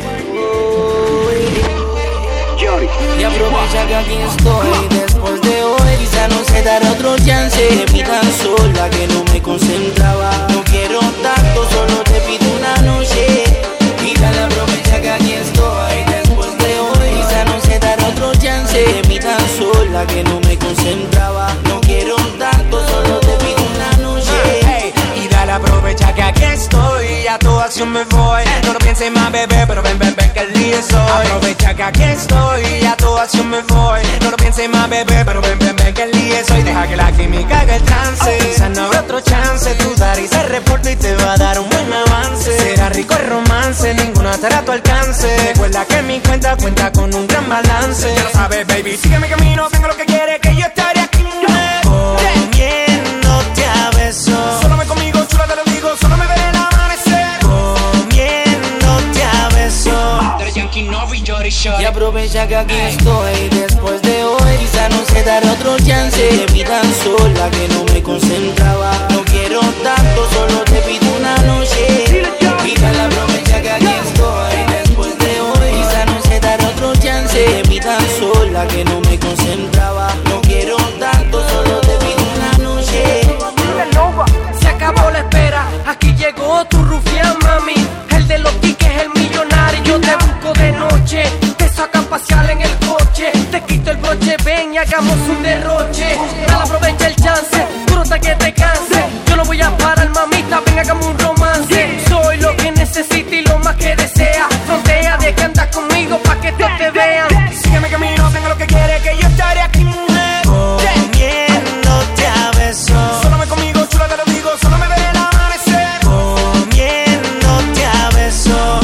Y aprovecha que aquí estoy después de hoy. Quizá no se dará otro chance. Vi tan sola que no me concentraba. No quiero tanto, solo te pido una noche. Y dale, aprovecha que aquí estoy después de hoy. Quizá no se dará otro chance. Vi tan sola que no me concentraba. No quiero tanto, solo te pido una noche. Y dale, aprovecha que aquí estoy, a tu acción me voy. No lo pienses más, bebé, pero ven, ven, ven, que el día es hoy. Aprovecha que aquí estoy, a tu acción me voy. No lo pienses más, bebé, pero ven, ven, ven, que el día es hoy. Deja que la química haga el trance. Quizás no habrá otro chance, tu dar y se reporta y te va a dar un buen avance. Será rico el romance, ninguna estará a tu alcance. Recuerda que mi cuenta cuenta con un gran balance. Ya lo sabes, baby, sigue mi camino, tengo lo que quieres, que yo estaré aquí. Comiéndote a besos. Solo me conmigo, chula, te lo digo, solo me veré el amanecer. Comiéndote a besos. Y aprovecha que aquí estoy después de hoy. Quizá no se dará otro chance. Vi tan sola que no me concentraba. No quiero tanto, solo te pido una noche. Y dale, aprovecha que aquí estoy después de hoy. Quizá no se dará otro chance. Vi tan sola que no me concentraba. No quiero tanto, solo te pido una noche. Se acabó la espera, aquí llegó tu rufián, mami. El de los tickets, el millonario. Yo te busco de noche, te sacan pasear en el coche. Te quito el broche, ven y hagamos un derroche. Dale, aprovecha el chance, duro hasta que te canse. Yo no voy a parar, mamita, ven, hagamos un romance. Soy lo que necesito y lo más que desea. Frontea de que andas conmigo pa' que todos te vean. Sígueme camino, tengo lo que quieres, que yo estaré aquí, mujer. Comiéndote a besos. Solo me conmigo, chula, te lo digo, solo me veré el amanecer. Comiéndote a besos.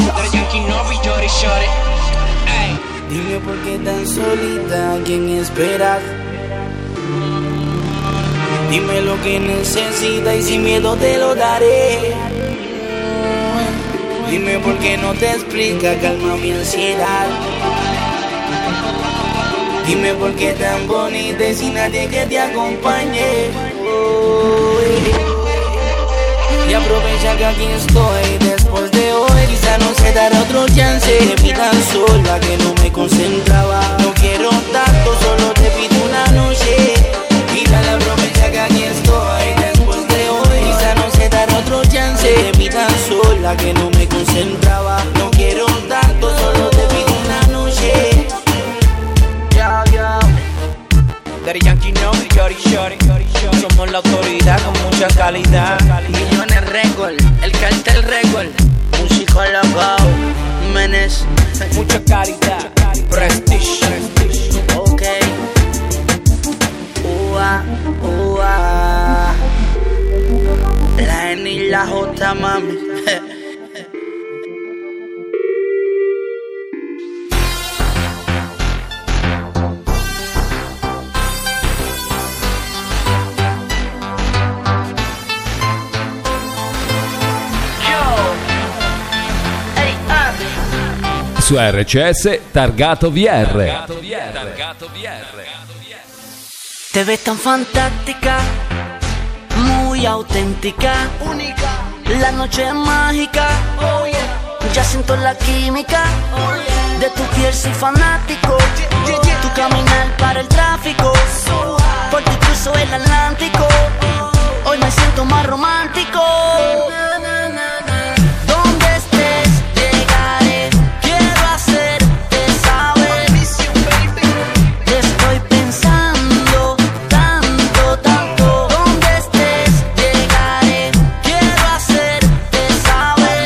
Dime por qué tan solita, ¿a quién esperas? Dime lo que necesitas y sin miedo te lo daré. Dime por qué no te explica, calma mi ansiedad. Dime por qué tan bonita y sin nadie que te acompañe. Y aprovecha que aquí estoy después de hoy. Quizá no se dará otro chance. Vi tan sola que no me concentraba. No quiero tanto, solo te pido una noche. Y dale, aprovecha que aquí estoy después de hoy. Quizá no se dará otro chance. Vi tan sola que no me concentraba. No quiero tanto, solo te pido una noche. Yeah, yeah. Daddy Yankee no, shorty, shorty. Somos la autoridad con mucha calidad. Millones récord, el cartel récord. Musicólogo, Menes. Mucha caridad, prestige. Ok. Ua, ua. La N y la J, mami. Su RCS Targato VR. Te ves tan fantástica, muy auténtica, única. La noche es mágica, oh yeah. Ya siento la química, oh yeah. De tu piel soy fanático, Tu caminar para el tráfico, por ti cruzo el Atlántico. Hoy me siento más romántico. Donde estés llegaré, quiero hacerte saber. Te estoy pensando tanto, tanto. Donde estés llegaré, quiero hacerte saber.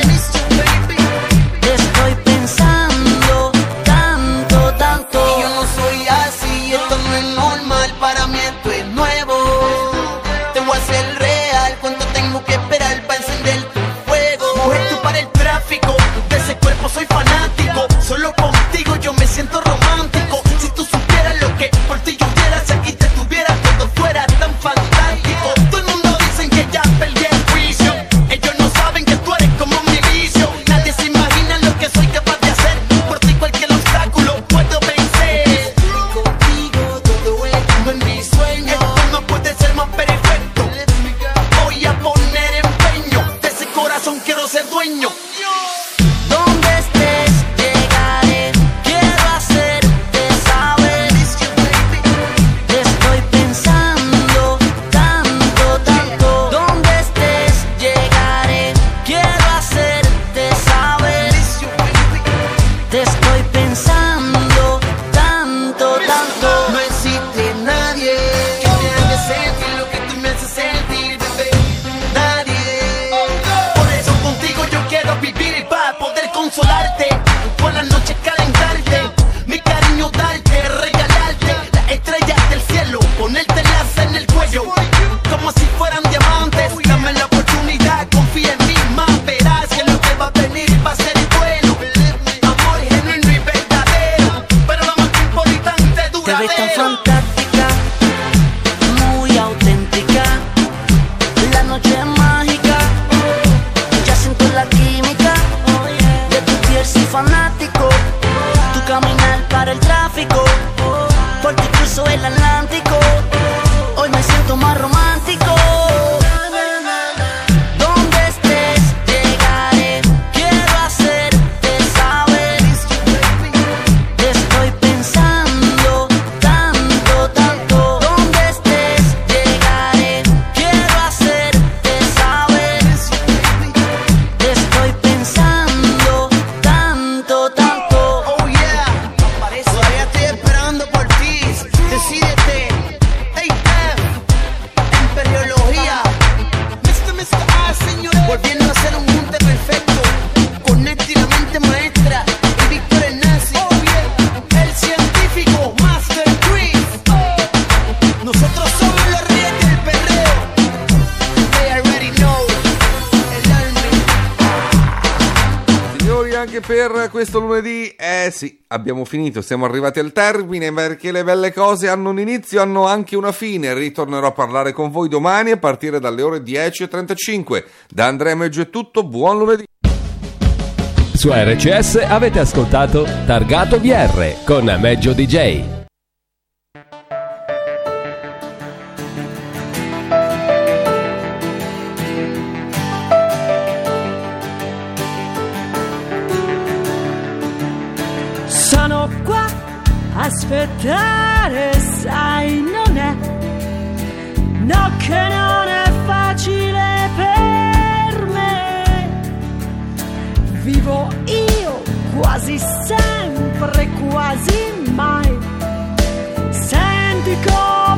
Te estoy pensando tanto, tanto. Yo no soy así, esto no es normal, para mí esto es nuevo. Te voy a hacer real, cuánto tengo que esperar para encender tu fuego. Mujer, tú para el tráfico, de ese cuerpo soy fanático. Solo contigo yo me siento romántico. Si tú supieras lo que por ti yo diera, si aquí te tuviera todo fuera tan fantástico. Todo el mundo dicen que ya perdí el juicio. Ellos no saben que tú eres como mi vicio. Nadie se imagina lo que soy capaz de hacer. Por ti cualquier obstáculo puedo vencer. Contigo todo es como en mi sueño. Esto no puede ser más perfecto. Voy a poner empeño. De ese corazón quiero ser dueño. Donde estés llegaré, quiero hacerte saber. Te estoy pensando tanto, tanto. Donde estés llegaré, quiero hacerte saber. Te estoy pensando tanto, tanto. No existe nadie que me haga sentir lo que tú me haces sentir, bebé. Nadie. Por eso contigo yo quiero vivir y para poder consolarte. Por las noches calentarte. Mi cariño darte, regalarte. Las estrellas del cielo, ponértelas en el cuello. Como si fueran diamantes. Dame la oportunidad, confía en mí más. Verás que lo que va a venir va a ser bueno. Amor genuino y verdadero. Pero lo más importante es Te ves tan duradero. fantástica, muy auténtica. La noche es mágica, ya siento la química. De tu piel soy fanático. Tu caminar para el tráfico, por ti cruzo el Atlántico. Hoy me siento más romántico. Donde estés llegaré, quiero hacerte saber. Te estoy pensando tanto, tanto. Donde estés llegaré, quiero hacerte saber. Te estoy pensando tanto, tanto. Oh yeah, todavía estoy esperando por ti. Decídete. Hey, Imperiología. Mr. A, señores. Volviendo a ser un junte perfecto. Con Neti, la mente maestra. Y Víctor el Nazi. Oh yeah, el científico. Master Chris. Nosotros somos los reyes del perreo. They already know. El Army. Signori, anche per questo lunedì, sì, abbiamo finito, siamo arrivati al termine, perché le belle cose hanno un inizio, hanno anche una fine. Ritornerò a parlare con voi domani a partire dalle ore 10:35. Da Andrea Meggio è tutto, buon lunedì. Su RCS avete ascoltato Targato VR con Meggio DJ. Sono qua a aspettare, sai, non è, no, che non è facile per me. Vivo io quasi sempre, quasi mai. Senti come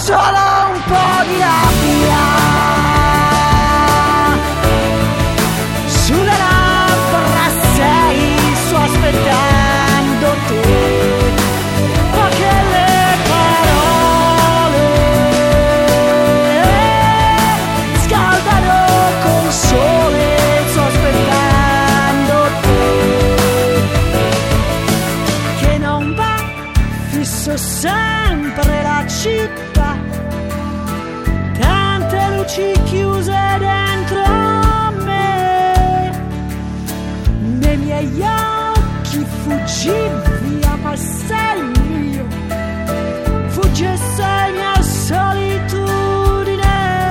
solo un po' di rabbia sulle labbra, sei, sto aspettando te, poche le parole scaldano col sole, sto aspettando te, che non va, fisso sempre la città, tante luci chiuse dentro me, nei miei occhi fuggi via, ma sei mio, fugge sei mia solitudine,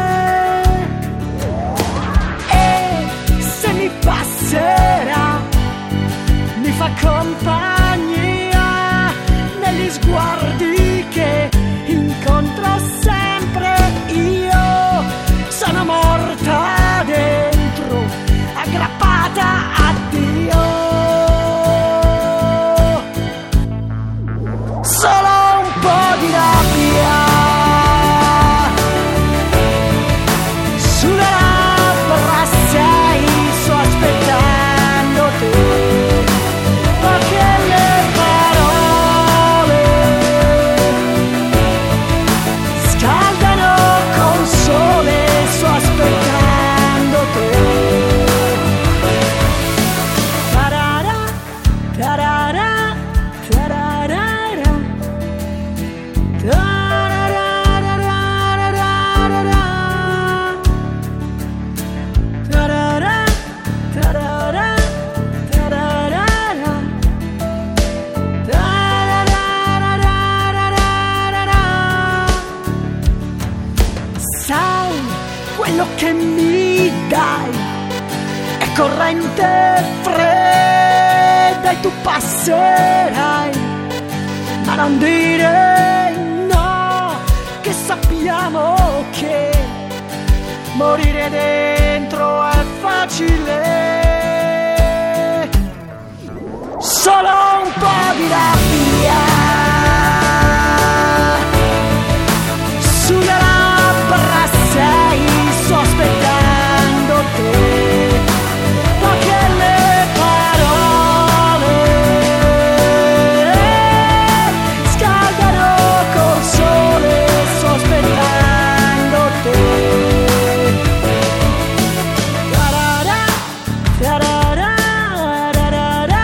e se mi passerà mi fa compagnia negli sguardi che incontro sempre io, sono morta dentro, aggrappata a Dio, solo un po' di rabbia sulle labbra, sei, sto aspettando te, poche le parole scaldano col sole, sto aspettando te, tarara, tarara, tararara, tarara, tarara, tararara, sai, quello che mi dai è corrente fredda e tu passerai, ma non dire no, che sappiamo che morire dentro è facile, solo un po' di rabbia sulle labbra, sei, sto aspettando te, poche le parole scaldano col sole, sto aspettando te, tarara, tarara, tarara,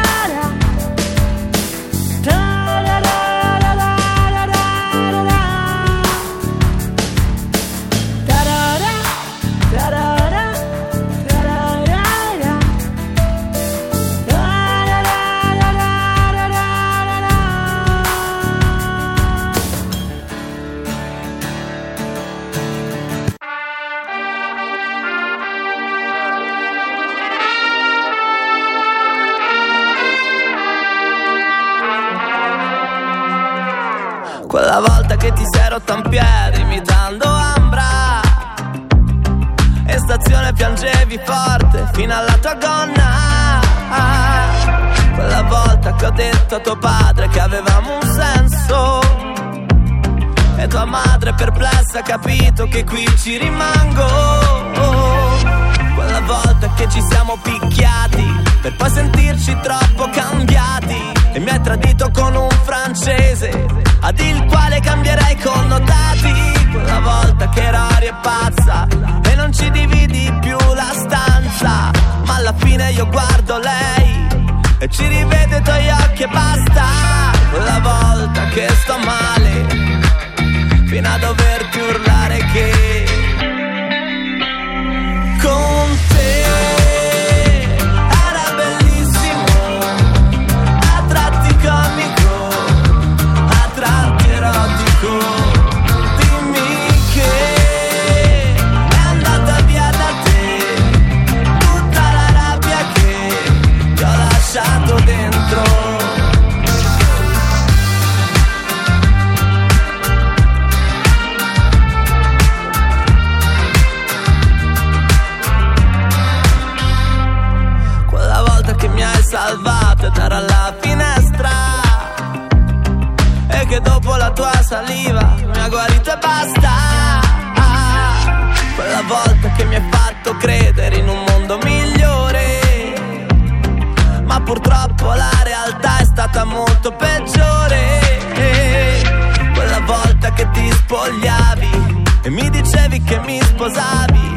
Quella volta che ti sei rotta un piede imitando Ambra, e stazione piangevi forte fino alla tua gonna. Quella volta che ho detto a tuo padre che avevamo un senso, e tua madre perplessa ha capito che qui ci rimango. Quella volta che ci siamo picchiati per poi sentirci troppo cambiati, e mi hai tradito con un francese ad il quale cambierei connotati. Quella volta che Rory è pazza e non ci dividi più la stanza, ma alla fine io guardo lei e ci rivedo i tuoi occhi e basta. Quella volta che sto male fino a doverti urlare che con te era bellissimo, a tratti comico, a tratti erotico. Dimmi che è andata via da te tutta la rabbia che ti ho lasciato dentro. che mi hai fatto credere in un mondo migliore, ma purtroppo la realtà è stata molto peggiore. Quella volta che ti spogliavi e mi dicevi che mi sposavi,